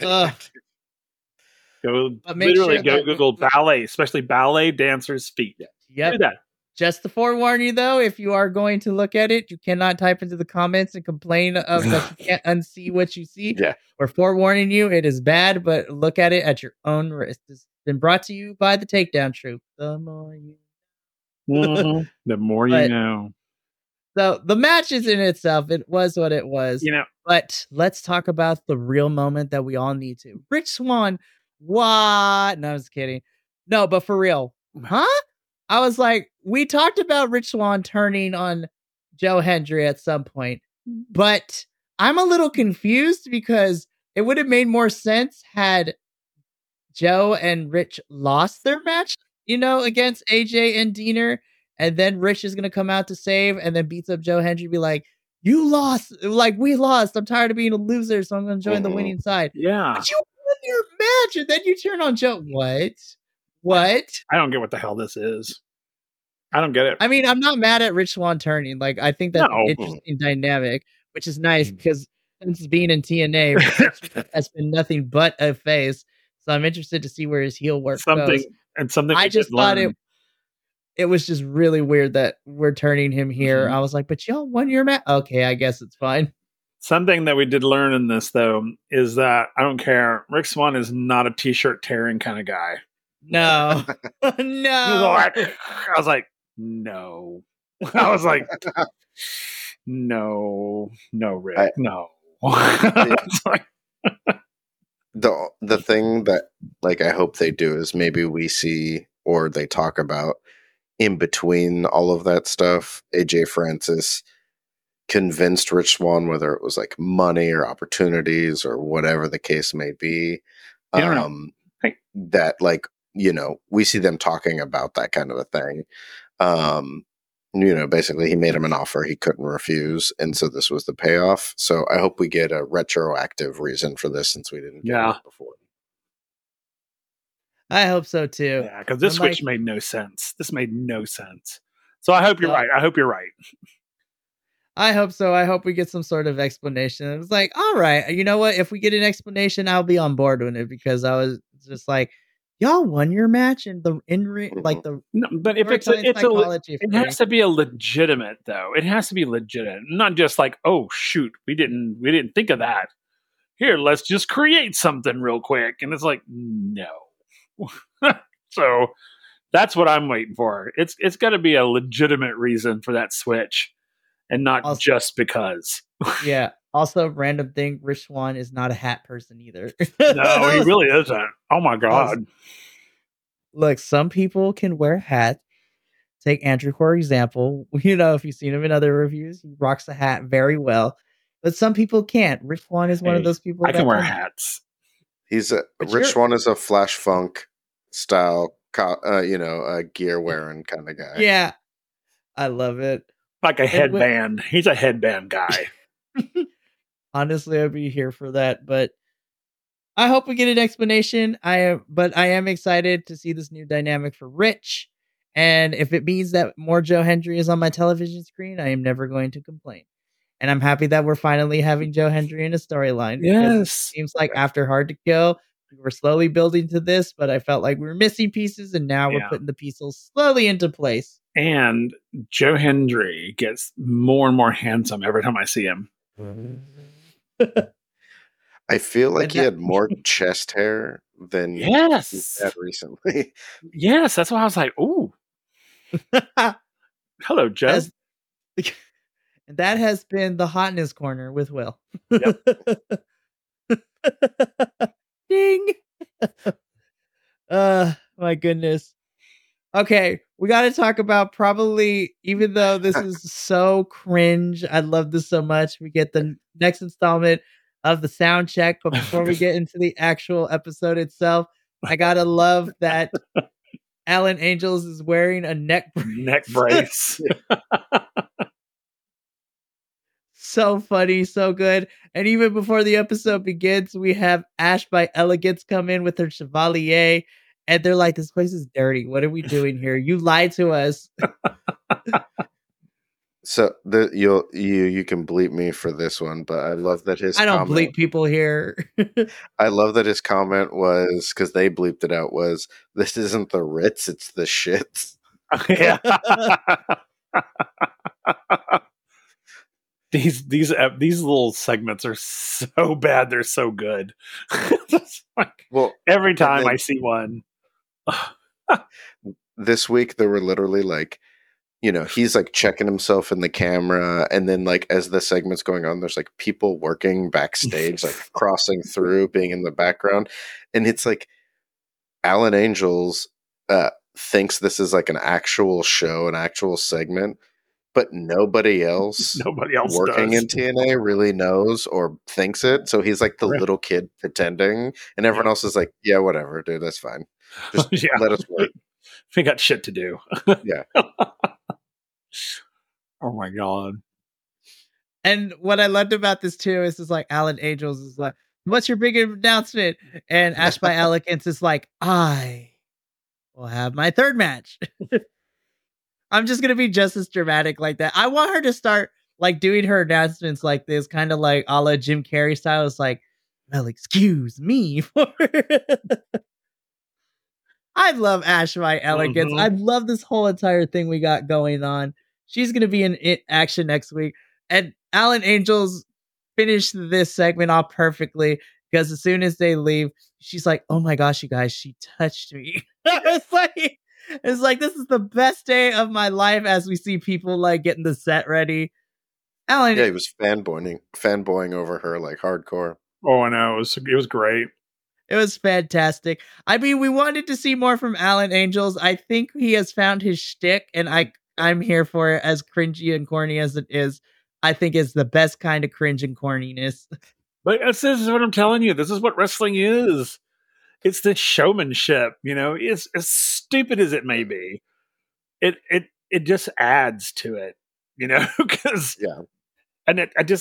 Google ballet, especially ballet dancers' feet. Yep. Do that. Just to forewarn you, though, if you are going to look at it, you cannot type into the comments and complain of that you can't unsee what you see. Yeah. We're forewarning you. It is bad, but look at it at your own risk. It's been brought to you by the Takedown Troop. The more you know. The more you know. So the match is in itself. It was what it was. But let's talk about the real moment that we all need to. Rich Swann. What? No, I was kidding. No, but for real. Huh? I was like, we talked about Rich Swann turning on Joe Hendry at some point, but I'm a little confused because it would have made more sense had Joe and Rich lost their match, against AJ and Diener, and then Rich is going to come out to save and then beats up Joe Hendry, be like, you lost, like, we lost. I'm tired of being a loser, so I'm going to join the winning side. Yeah. But you won your match, and then you turn on Joe. What? I don't get what the hell this is. I don't get it. I mean, I'm not mad at Rich Swann turning. Like, I think that's an interesting dynamic, which is nice because since being in TNA, has been nothing but a face. So I'm interested to see where his heel work goes. And something I just thought it was just really weird that we're turning him here. I was like, but y'all won your match. Okay, I guess it's fine. Something that we did learn in this, though, is that I don't care. Rick Swann is not a t-shirt tearing kind of guy. No. No. I was like, no. I was like, no, Rick, no. The thing that I hope they do is maybe we see, or they talk about in between all of that stuff, AJ Francis convinced Rich Swann, whether it was like money or opportunities or whatever the case may be. I that, like, we see them talking about that kind of a thing. Basically he made him an offer he couldn't refuse, and so this was the payoff. So I hope we get a retroactive reason for this, since we didn't get it before. I hope so too. Yeah, because this switch made no sense. This made no sense. So I hope you're right. I hope you're right. I hope so. I hope we get some sort of explanation. It was like, all right, you know what? If we get an explanation, I'll be on board with it, because I was just like, y'all won your match and but if it has to be a legitimate, though. It has to be legitimate, not just like, oh shoot, we didn't think of that. Here, let's just create something real quick, and it's like, no. So that's what I'm waiting for. It's got to be a legitimate reason for that switch. And not just because. Yeah. Also, random thing, Rich Swann is not a hat person either. No, he really isn't. Oh my God. Look, some people can wear hats. Take Andrew for example. If you've seen him in other reviews, he rocks a hat very well. But some people can't. Rich Swann is one of those people. I can wear hats. Rich Swann is a Flash Funk style, gear wearing kind of guy. Yeah. I love it. Like a headband. He's a headband guy. Honestly, I'd be here for that, but I hope we get an explanation. I am excited to see this new dynamic for Rich. And if it means that more Joe Hendry is on my television screen, I am never going to complain. And I'm happy that we're finally having Joe Hendry in a storyline. Yes. It seems like after Hard to Kill, we were slowly building to this, but I felt like we were missing pieces, and now we're putting the pieces slowly into place. And Joe Hendry gets more and more handsome every time I see him. I feel like he had more chest hair than he had recently. Yes, that's why I was like, ooh. Hello, Joe. And that has been the Hotness Corner with Will. Yep. Ding. My goodness. Okay, we got to talk about, probably, even though this is so cringe, I love this so much, we get the next installment of the sound check. But before we get into the actual episode itself, I gotta love that Alan Angels is wearing a neck brace. So funny, so good. And even before the episode begins, we have Ash by Elegance come in with her Chevalier, and they're like, this place is dirty. What are we doing here? You lied to us. So you can bleep me for this one, but I love that his I don't bleep people here. I love that his comment was, because they bleeped it out, was, this isn't the Ritz, it's the shits. Yeah. These little segments are so bad, they're so good. Every time I see one. This week there were literally like, he's like checking himself in the camera, and then like as the segment's going on, there's like people working backstage, like crossing through, being in the background, and it's like Alan Angels thinks this is like an actual show, an actual segment, but nobody else working does. in TNA really knows or thinks it. So he's like the little kid pretending, and everyone else is like, yeah, whatever, dude, that's fine. Just let us work. We got shit to do. Yeah. Oh my God. And what I loved about this too is like Alan Angels is like, what's your big announcement? And Ash by Elegance is like, I will have my third match. I'm just gonna be just as dramatic like that. I want her to start like doing her announcements like this, kind of like a la Jim Carrey style. It's like, well, excuse me for I love Ash by Elegance. I love this whole entire thing we got going on. She's gonna be in action next week. And Alan Angels finished this segment off perfectly, because as soon as they leave, she's like, oh my gosh, you guys, she touched me. It's like, this is the best day of my life, as we see people like getting the set ready. Alan, yeah, he was fanboying over her like hardcore. Oh, I know. It was great. It was fantastic. I mean, we wanted to see more from Alan Angels. I think he has found his shtick, and I'm here for it, as cringy and corny as it is. I think it's the best kind of cringe and corniness. But this is what I'm telling you. This is what wrestling is. it's the showmanship, it's as stupid as it may be. It just adds to it, because and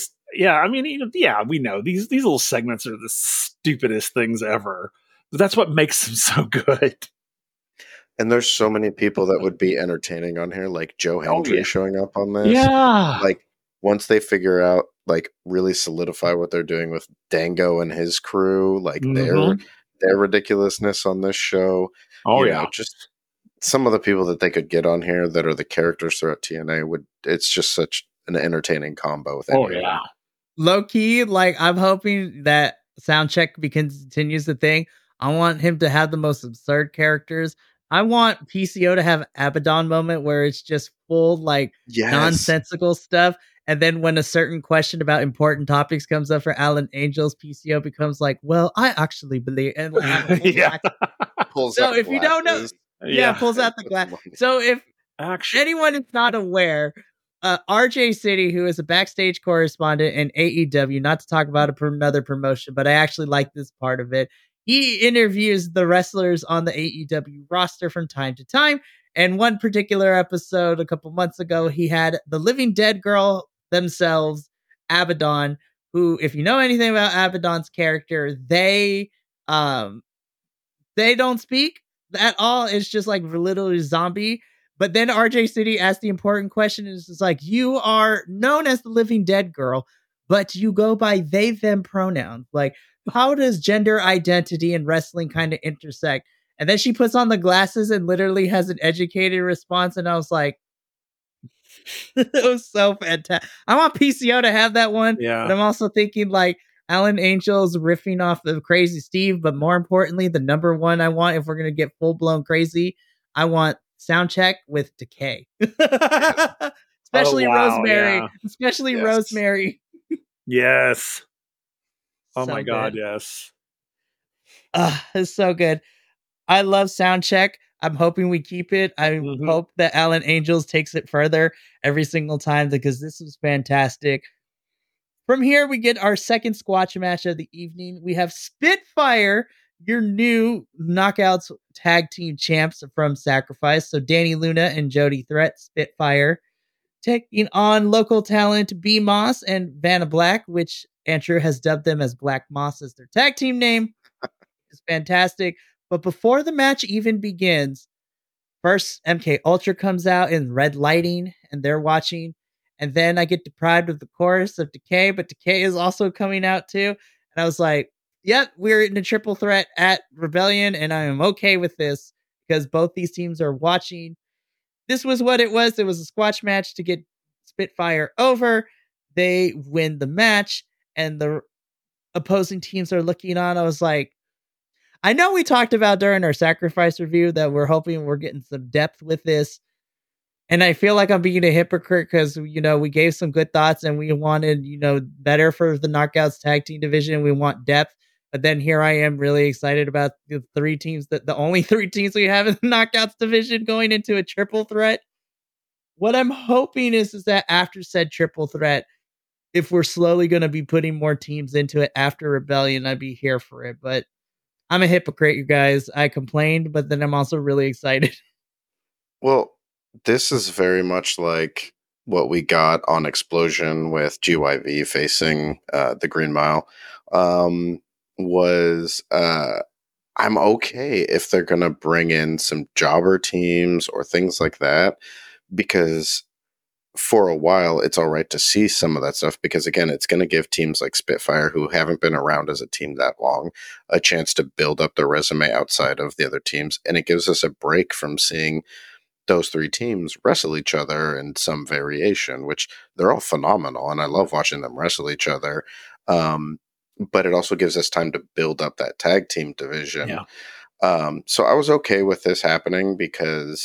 we know these little segments are the stupidest things ever, but that's what makes them so good. And there's so many people that would be entertaining on here, like Joe Hendry showing up on this. Yeah. Like, once they figure out, like, really solidify what they're doing with Dango and his crew, like, their ridiculousness on this show. Just some of the people that they could get on here that are the characters throughout TNA it's just such an entertaining combo with anyone. Low key, like, I'm hoping that Soundcheck continues the thing. I want him to have the most absurd characters. I want PCO to have Abaddon moment where it's just full, like, nonsensical stuff. And then when a certain question about important topics comes up for Alan Angels, PCO becomes like, well, I actually believe. And pulls so out if glasses. You don't know, pulls out the glass. So if anyone is not aware, RJ City, who is a backstage correspondent in AEW, not to talk about another promotion, but I actually like this part of it. He interviews the wrestlers on the AEW roster from time to time. And one particular episode a couple months ago, he had the Living Dead girl themselves, Abaddon, who, if you know anything about Abaddon's character, they don't speak at all. It's just like literally zombie. But then RJ City asked the important question, and it's like, you are known as the Living Dead girl, but you go by they, them pronouns. Like, how does gender identity and wrestling kind of intersect? And then she puts on the glasses and literally has an educated response. And I was like, it was so fantastic. I want PCO to have that one. Yeah. But I'm also thinking, like, Alan Angels riffing off of Crazy Steve. But more importantly, the number one I want, if we're going to get full blown crazy, I want Soundcheck with Decay. Especially Rosemary. Yeah. Especially Rosemary. Yes. Oh so my God, good. yes. It's so good. I love Soundcheck. I'm hoping we keep it. I hope that Alan Angels takes it further every single time, because this was fantastic. From here, we get our second squash match of the evening. We have Spitfire, your new Knockouts tag team champs from Sacrifice. So Danny Luna and Jody Threat, Spitfire, taking on local talent B Moss and Vanna Black, which Andrew has dubbed them as Black Moss as their tag team name. It's fantastic. But before the match even begins, first MK Ultra comes out in red lighting and they're watching. And then I get deprived of the chorus of Decay, but Decay is also coming out too. And I was like, yep, we're in a triple threat at Rebellion, and I am okay with this because both these teams are watching. This was what it was. It was a squash match to get Spitfire over. They win the match, and the opposing teams are looking on. I was like, I know we talked about during our Sacrifice review that we're hoping we're getting some depth with this. And I feel like I'm being a hypocrite because, we gave some good thoughts and we wanted, better for the Knockouts tag team division. We want depth. But then here I am really excited about the only three teams we have in the Knockouts division going into a triple threat. What I'm hoping is that after said triple threat, if we're slowly going to be putting more teams into it after Rebellion, I'd be here for it. But I'm a hypocrite, you guys. I complained, but then I'm also really excited. Well, this is very much like what we got on Explosion with GYV facing the Green Mile. I'm okay if they're going to bring in some jobber teams or things like that, because for a while it's all right to see some of that stuff, because again, it's going to give teams like Spitfire, who haven't been around as a team that long, a chance to build up their resume outside of the other teams. And it gives us a break from seeing those three teams wrestle each other in some variation, which they're all phenomenal. And I love watching them wrestle each other. But it also gives us time to build up that tag team division. Yeah. So I was okay with this happening because,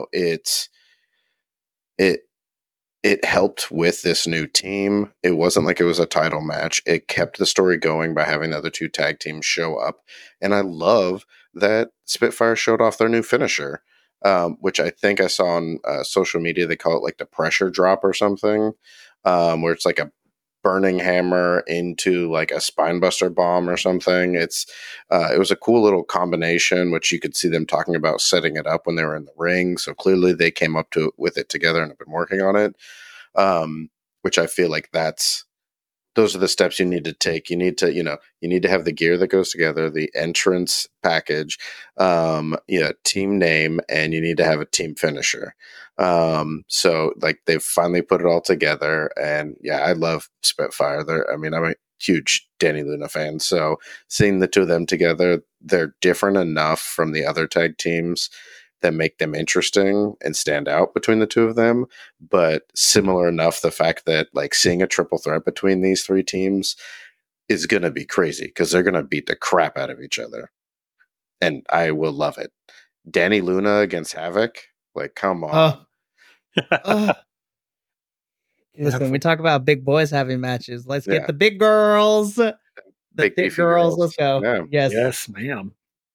it helped with this new team. It wasn't like it was a title match. It kept the story going by having the other two tag teams show up. And I love that Spitfire showed off their new finisher, which I think I saw on social media. They call it like the pressure drop or something, where it's like burning hammer into like a spinebuster bomb or something. It was a cool little combination, which you could see them talking about setting it up when they were in the ring. So clearly they came up with it together and have been working on it. Which I feel like those are the steps you need to take. You need to have the gear that goes together, the entrance package, team name, and you need to have a team finisher. So like they've finally put it all together, and yeah, I love Spitfire. I'm a huge Danny Luna fan, so seeing the two of them together, they're different enough from the other tag teams that make them interesting and stand out between the two of them, but similar enough the fact that like seeing a triple threat between these three teams is going to be crazy because they're going to beat the crap out of each other. And I will love it. Danny Luna against Havoc, like come on. Listen, we talk about big boys having matches. Let's get the big girls. The big girls. Let's go. Yeah. Yes, ma'am.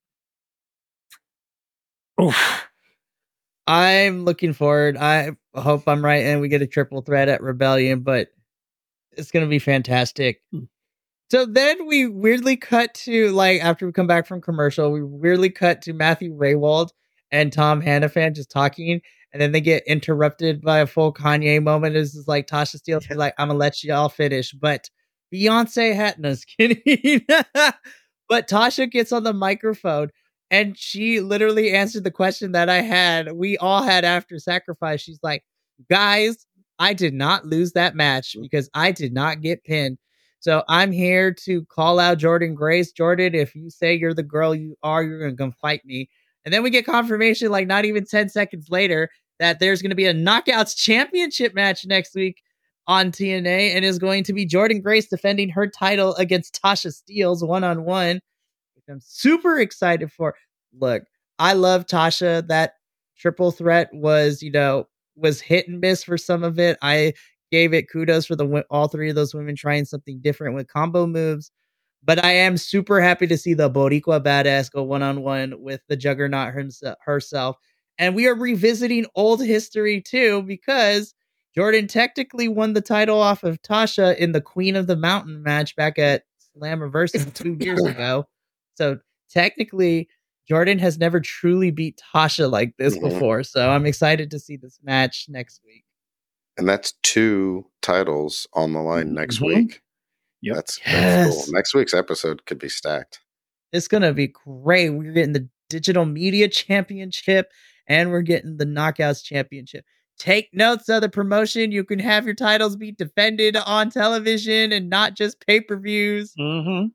Oof. I'm looking forward. I hope I'm right and we get a triple threat at Rebellion, but it's going to be fantastic. So then we weirdly cut to, like, after we come back from commercial, we weirdly cut to Matthew Raywald and Tom Hannafan just talking, and then they get interrupted by a full Kanye moment. It's just like Tasha Steelz like, I'm going to let y'all finish, but Beyonce had no kidding. But Tasha gets on the microphone and she literally answered the question that we all had after Sacrifice. She's like, guys, I did not lose that match because I did not get pinned. So I'm here to call out Jordynne Grace. Jordan, if you say you're the girl you are, you're going to come fight me. And then we get confirmation, like not even 10 seconds later, that there's going to be a Knockouts Championship match next week on TNA, and is going to be Jordynne Grace defending her title against Tasha Steelz one-on-one, which I'm super excited for. Look, I love Tasha. That triple threat was hit and miss for some of it. I gave it kudos for all three of those women trying something different with combo moves. But I am super happy to see the Boricua Badass go one-on-one with the Juggernaut herself. And we are revisiting old history too, because Jordan technically won the title off of Tasha in the Queen of the Mountain match back at Slammiversary 2 years ago. So technically, Jordan has never truly beat Tasha like this before. So I'm excited to see this match next week. And that's 2 titles on the line next week. Yep. That's cool. Next week's episode could be stacked. It's going to be great. We're getting the Digital Media Championship and we're getting the Knockouts Championship. Take notes of the promotion. You can have your titles be defended on television and not just pay-per-views. Mm-hmm.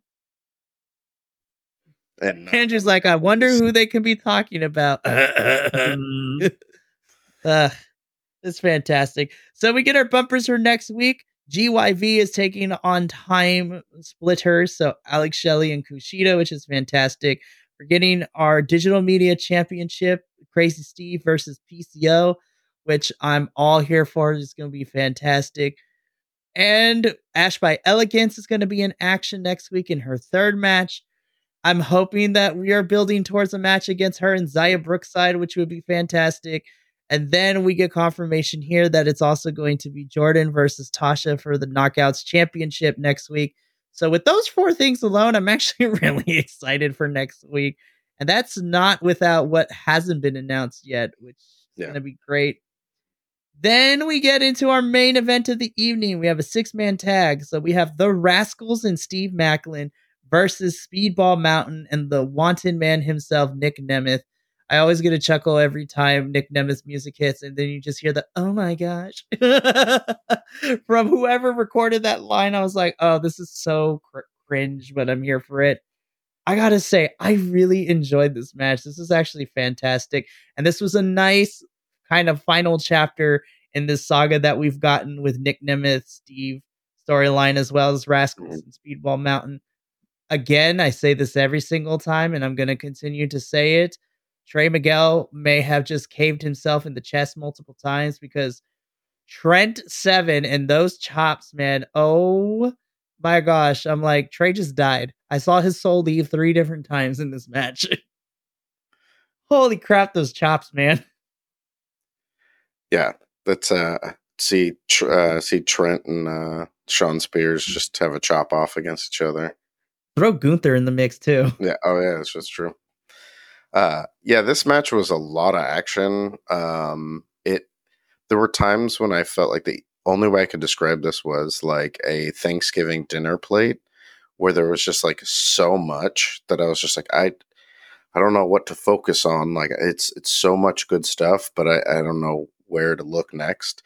And Andrew's like, I wonder who they can be talking about. It's fantastic. So we get our bumpers for next week. GYV is taking on Time Splitters, so Alex Shelley and Kushida, which is fantastic. We're getting our Digital Media Championship, Crazy Steve versus PCO, which I'm all here for. It's going to be fantastic. And Ash by Elegance is going to be in action next week in her 3rd match. I'm hoping that we are building towards a match against her and Zaya Brookside, which would be fantastic. And then we get confirmation here that it's also going to be Jordan versus Tasha for the Knockouts Championship next week. So with those 4 things alone, I'm actually really excited for next week. And that's not without what hasn't been announced yet, which is going to be great. Then we get into our main event of the evening. We have a 6-man tag. So we have the Rascals and Steve Macklin versus Speedball Mountain and the wanted man himself, Nick Nemeth. I always get a chuckle every time Nick Nemeth's music hits, and then you just hear the, oh my gosh, from whoever recorded that line. I was like, oh, this is so cringe, but I'm here for it. I gotta say, I really enjoyed this match. This is actually fantastic. And this was a nice kind of final chapter in this saga that we've gotten with Nick Nemeth, Steve storyline, as well as Rascals and Speedball Mountain. Again, I say this every single time, and I'm going to continue to say it. Trey Miguel may have just caved himself in the chest multiple times, because Trent Seven and those chops, man. Oh my gosh. I'm like, Trey just died. I saw his soul leave 3 different times in this match. Holy crap, those chops, man. Yeah, let's see Trent and Shawn Spears just have a chop off against each other. Throw Gunther in the mix too. Yeah. Oh yeah, that's just true. Yeah, this match was a lot of action. There were times when I felt like the only way I could describe this was like a Thanksgiving dinner plate where there was just like so much that I was just like, I don't know what to focus on. Like it's so much good stuff, but I don't know where to look next.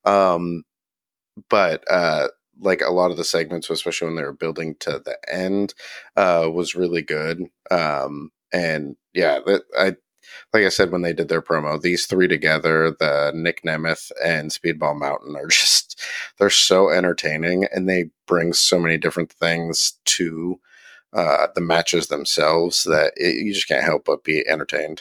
But like a lot of the segments, especially when they were building to the end, was really good. And yeah, like I said when they did their promo, these three together, the Nick Nemeth and Speedball Mountain, are just they're so entertaining, and they bring so many different things to the matches themselves that you just can't help but be entertained.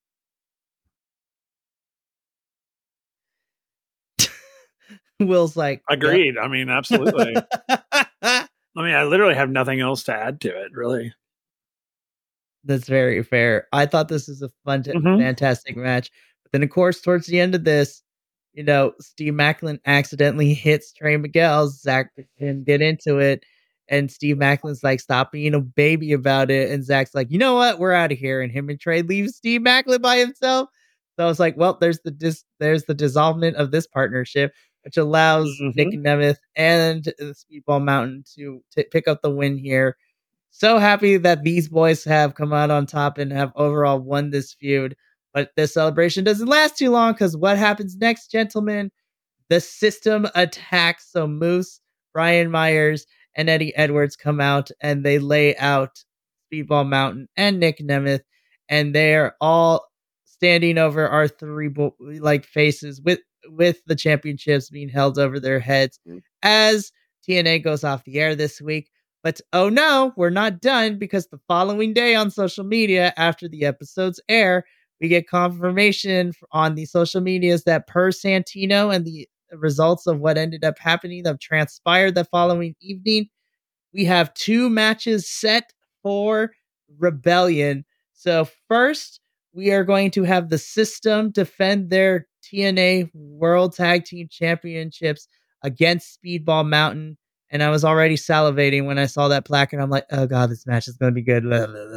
Will's like, agreed. Yep. I mean, absolutely. I mean, I literally have nothing else to add to it, really. That's very fair. I thought this was a fun, fantastic match. But then, of course, towards the end of this, you know, Steve Maclin accidentally hits Trey Miguel. Zach can get into it. And Steve Maclin's like, stop being a baby about it. And Zach's like, you know what? We're out of here. And him and Trey leave Steve Maclin by himself. So I was like, well, there's the dissolvement of this partnership, which allows Nick Nemeth and Speedball Mountain to pick up the win here. So happy that these boys have come out on top and have overall won this feud. But this celebration doesn't last too long, because what happens next, gentlemen? The system attacks. So Moose, Brian Myers, and Eddie Edwards come out and they lay out Speedball Mountain and Nick Nemeth, and they're all standing over our three faces with the championships being held over their heads as TNA goes off the air this week. But oh no, we're not done, because the following day on social media after the episodes air, we get confirmation on the social medias that per Santino and the results of what ended up happening that transpired the following evening, we have 2 matches set for Rebellion. So first, we are going to have the System defend their TNA World Tag Team Championships against Speedball Mountain. And I was already salivating when I saw that placard. I'm like, oh god, this match is going to be good.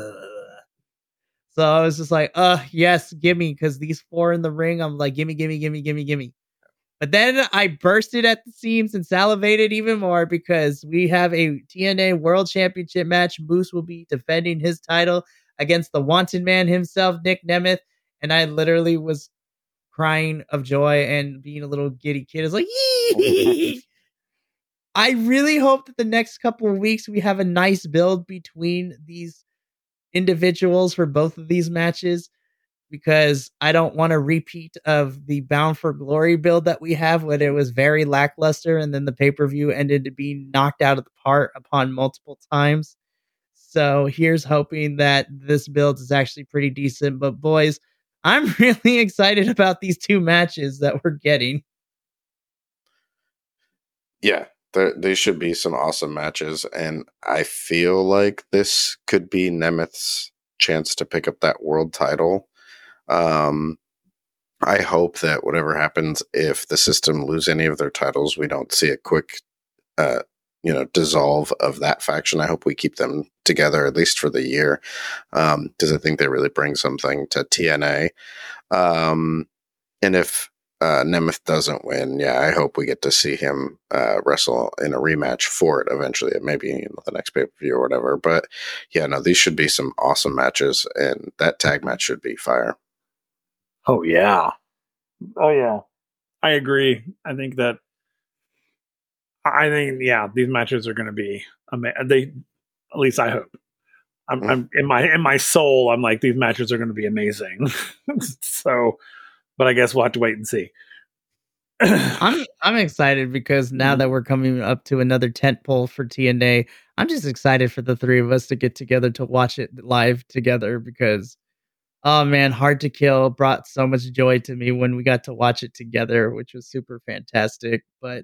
So I was just like, yes, gimme, because these 4 in the ring, I'm like, gimme. But then I bursted at the seams and salivated even more, because we have a TNA World Championship match. Moose will be defending his title against the wanted man himself, Nick Nemeth. And I literally was crying of joy and being a little giddy kid. I was like, yee! I really hope that the next couple of weeks we have a nice build between these individuals for both of these matches, because I don't want a repeat of the Bound for Glory build that we have, when it was very lackluster and then the pay-per-view ended up being knocked out of the park upon multiple times. So here's hoping that this build is actually pretty decent. But boys, I'm really excited about these 2 matches that we're getting. Yeah, there should be some awesome matches, and I feel like this could be Nemeth's chance to pick up that world title. I hope that whatever happens, if the System lose any of their titles, we don't see a quick, dissolve of that faction. I hope we keep them together, at least for the year, because I think they really bring something to TNA. And if Nemeth doesn't win, I hope we get to see him wrestle in a rematch for it eventually, maybe the next pay-per-view or whatever. But these should be some awesome matches, and that tag match should be fire. Oh yeah. I agree. I think these matches are going to be amazing. At least I hope. I'm in my soul, I'm like, these matches are going to be amazing. So, but I guess we'll have to wait and see. I'm excited, because now that we're coming up to another tentpole for TNA, I'm just excited for the 3 of us to get together to watch it live together, because oh man, Hard to Kill brought so much joy to me when we got to watch it together, which was super fantastic. But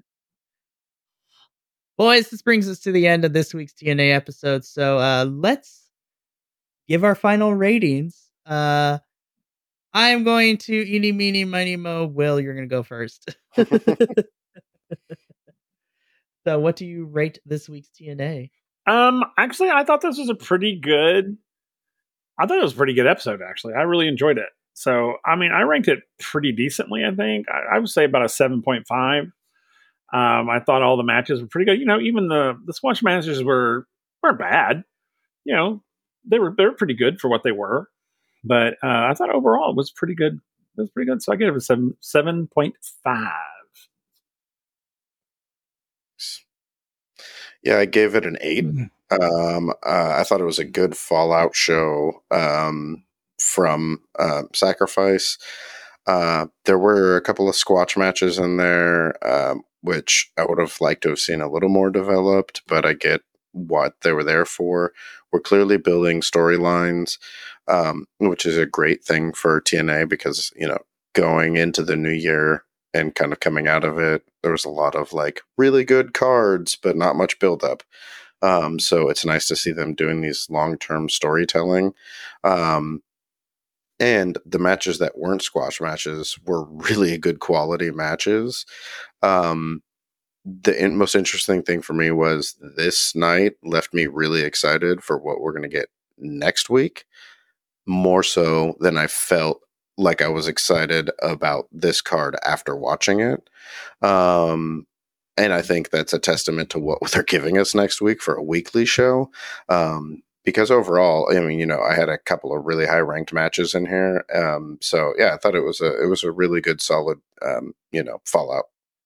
boys, this brings us to the end of this week's TNA episode. So let's give our final ratings. I am going to eeny, meeny, miny, mo. Will, you're going to go first. So what do you rate this week's TNA? Actually, I thought this was a pretty good episode, actually. I really enjoyed it. So, I mean, I ranked it pretty decently, I think. I would say about a 7.5. I thought all the matches were pretty good. Even the squash matches weren't bad. They were pretty good for what they were. But I thought overall it was pretty good. It was pretty good. So I gave it a 7.5. Yeah, I gave it an 8. I thought it was a good Fallout show from Sacrifice. There were a couple of squash matches in there, which I would have liked to have seen a little more developed, but I get what they were there for. We're clearly building storylines, which is a great thing for TNA because, going into the new year and kind of coming out of it, there was a lot of like really good cards, but not much buildup. So it's nice to see them doing these long-term storytelling. And the matches that weren't squash matches were really good quality matches. The most interesting thing for me was this night left me really excited for what we're going to get next week, more so than I felt like I was excited about this card after watching it. And I think that's a testament to what they're giving us next week for a weekly show. Because overall, I mean, I had a couple of really high ranked matches in here. So yeah, I thought it was a really good, solid, Fallout.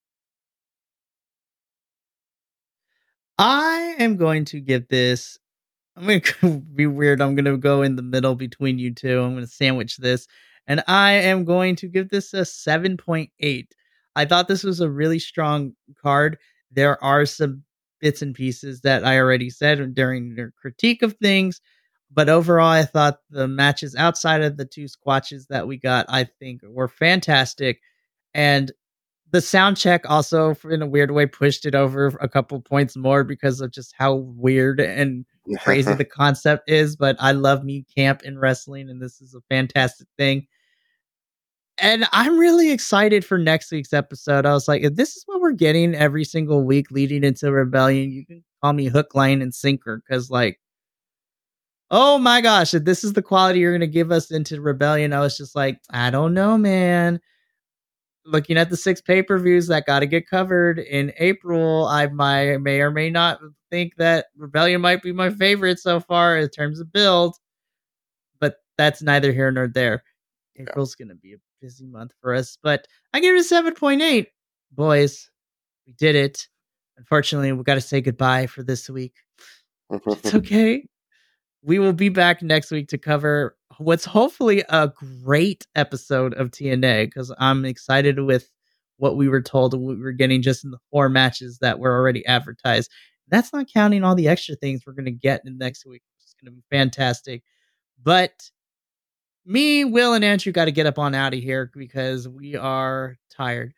I am going to give this. I'm going to be weird. I'm going to go in the middle between you two. I'm going to sandwich this. And I am going to give this a 7.8. I thought this was a really strong card. There are some bits and pieces that I already said during your critique of things. But overall, I thought the matches outside of the two squatches that we got, I think were fantastic. And the sound check also, in a weird way, pushed it over a couple points more because of just how weird and crazy the concept is. But I love me camp in wrestling, and this is a fantastic thing. And I'm really excited for next week's episode. I was like, if this is what we're getting every single week leading into Rebellion, you can call me hook, line, and sinker. Because, oh my gosh, if this is the quality you're going to give us into Rebellion, I was just like, I don't know, man. Looking at the 6 pay-per-views that got to get covered in April, I may or may not think that Rebellion might be my favorite so far in terms of build, but that's neither here nor there. April's going to be a busy month for us, but I give it a 7.8. Boys, we did it. Unfortunately, we got to say goodbye for this week. It's okay. We will be back next week to cover what's hopefully a great episode of TNA, because I'm excited with what we were told and what we were getting just in the 4 matches that were already advertised. That's not counting all the extra things we're going to get in next week. It's going to be fantastic. But me, Will, and Andrew got to get up on out of here because we are tired.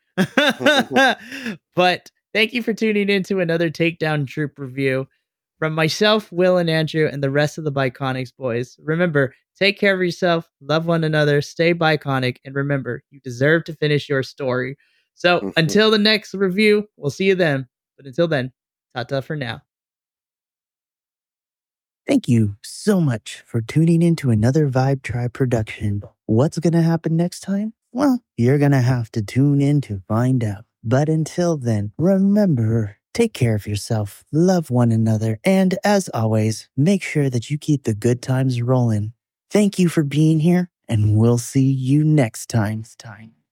But thank you for tuning in to another Takedown Troop review. From myself, Will, and Andrew, and the rest of the Biconics boys, remember, take care of yourself, love one another, stay Biconic, and remember, you deserve to finish your story. So until the next review, we'll see you then. But until then, ta-ta for now. Thank you so much for tuning in to another Vibe Tribe production. What's going to happen next time? Well, you're going to have to tune in to find out. But until then, remember, take care of yourself, love one another, and as always, make sure that you keep the good times rolling. Thank you for being here, and we'll see you next time.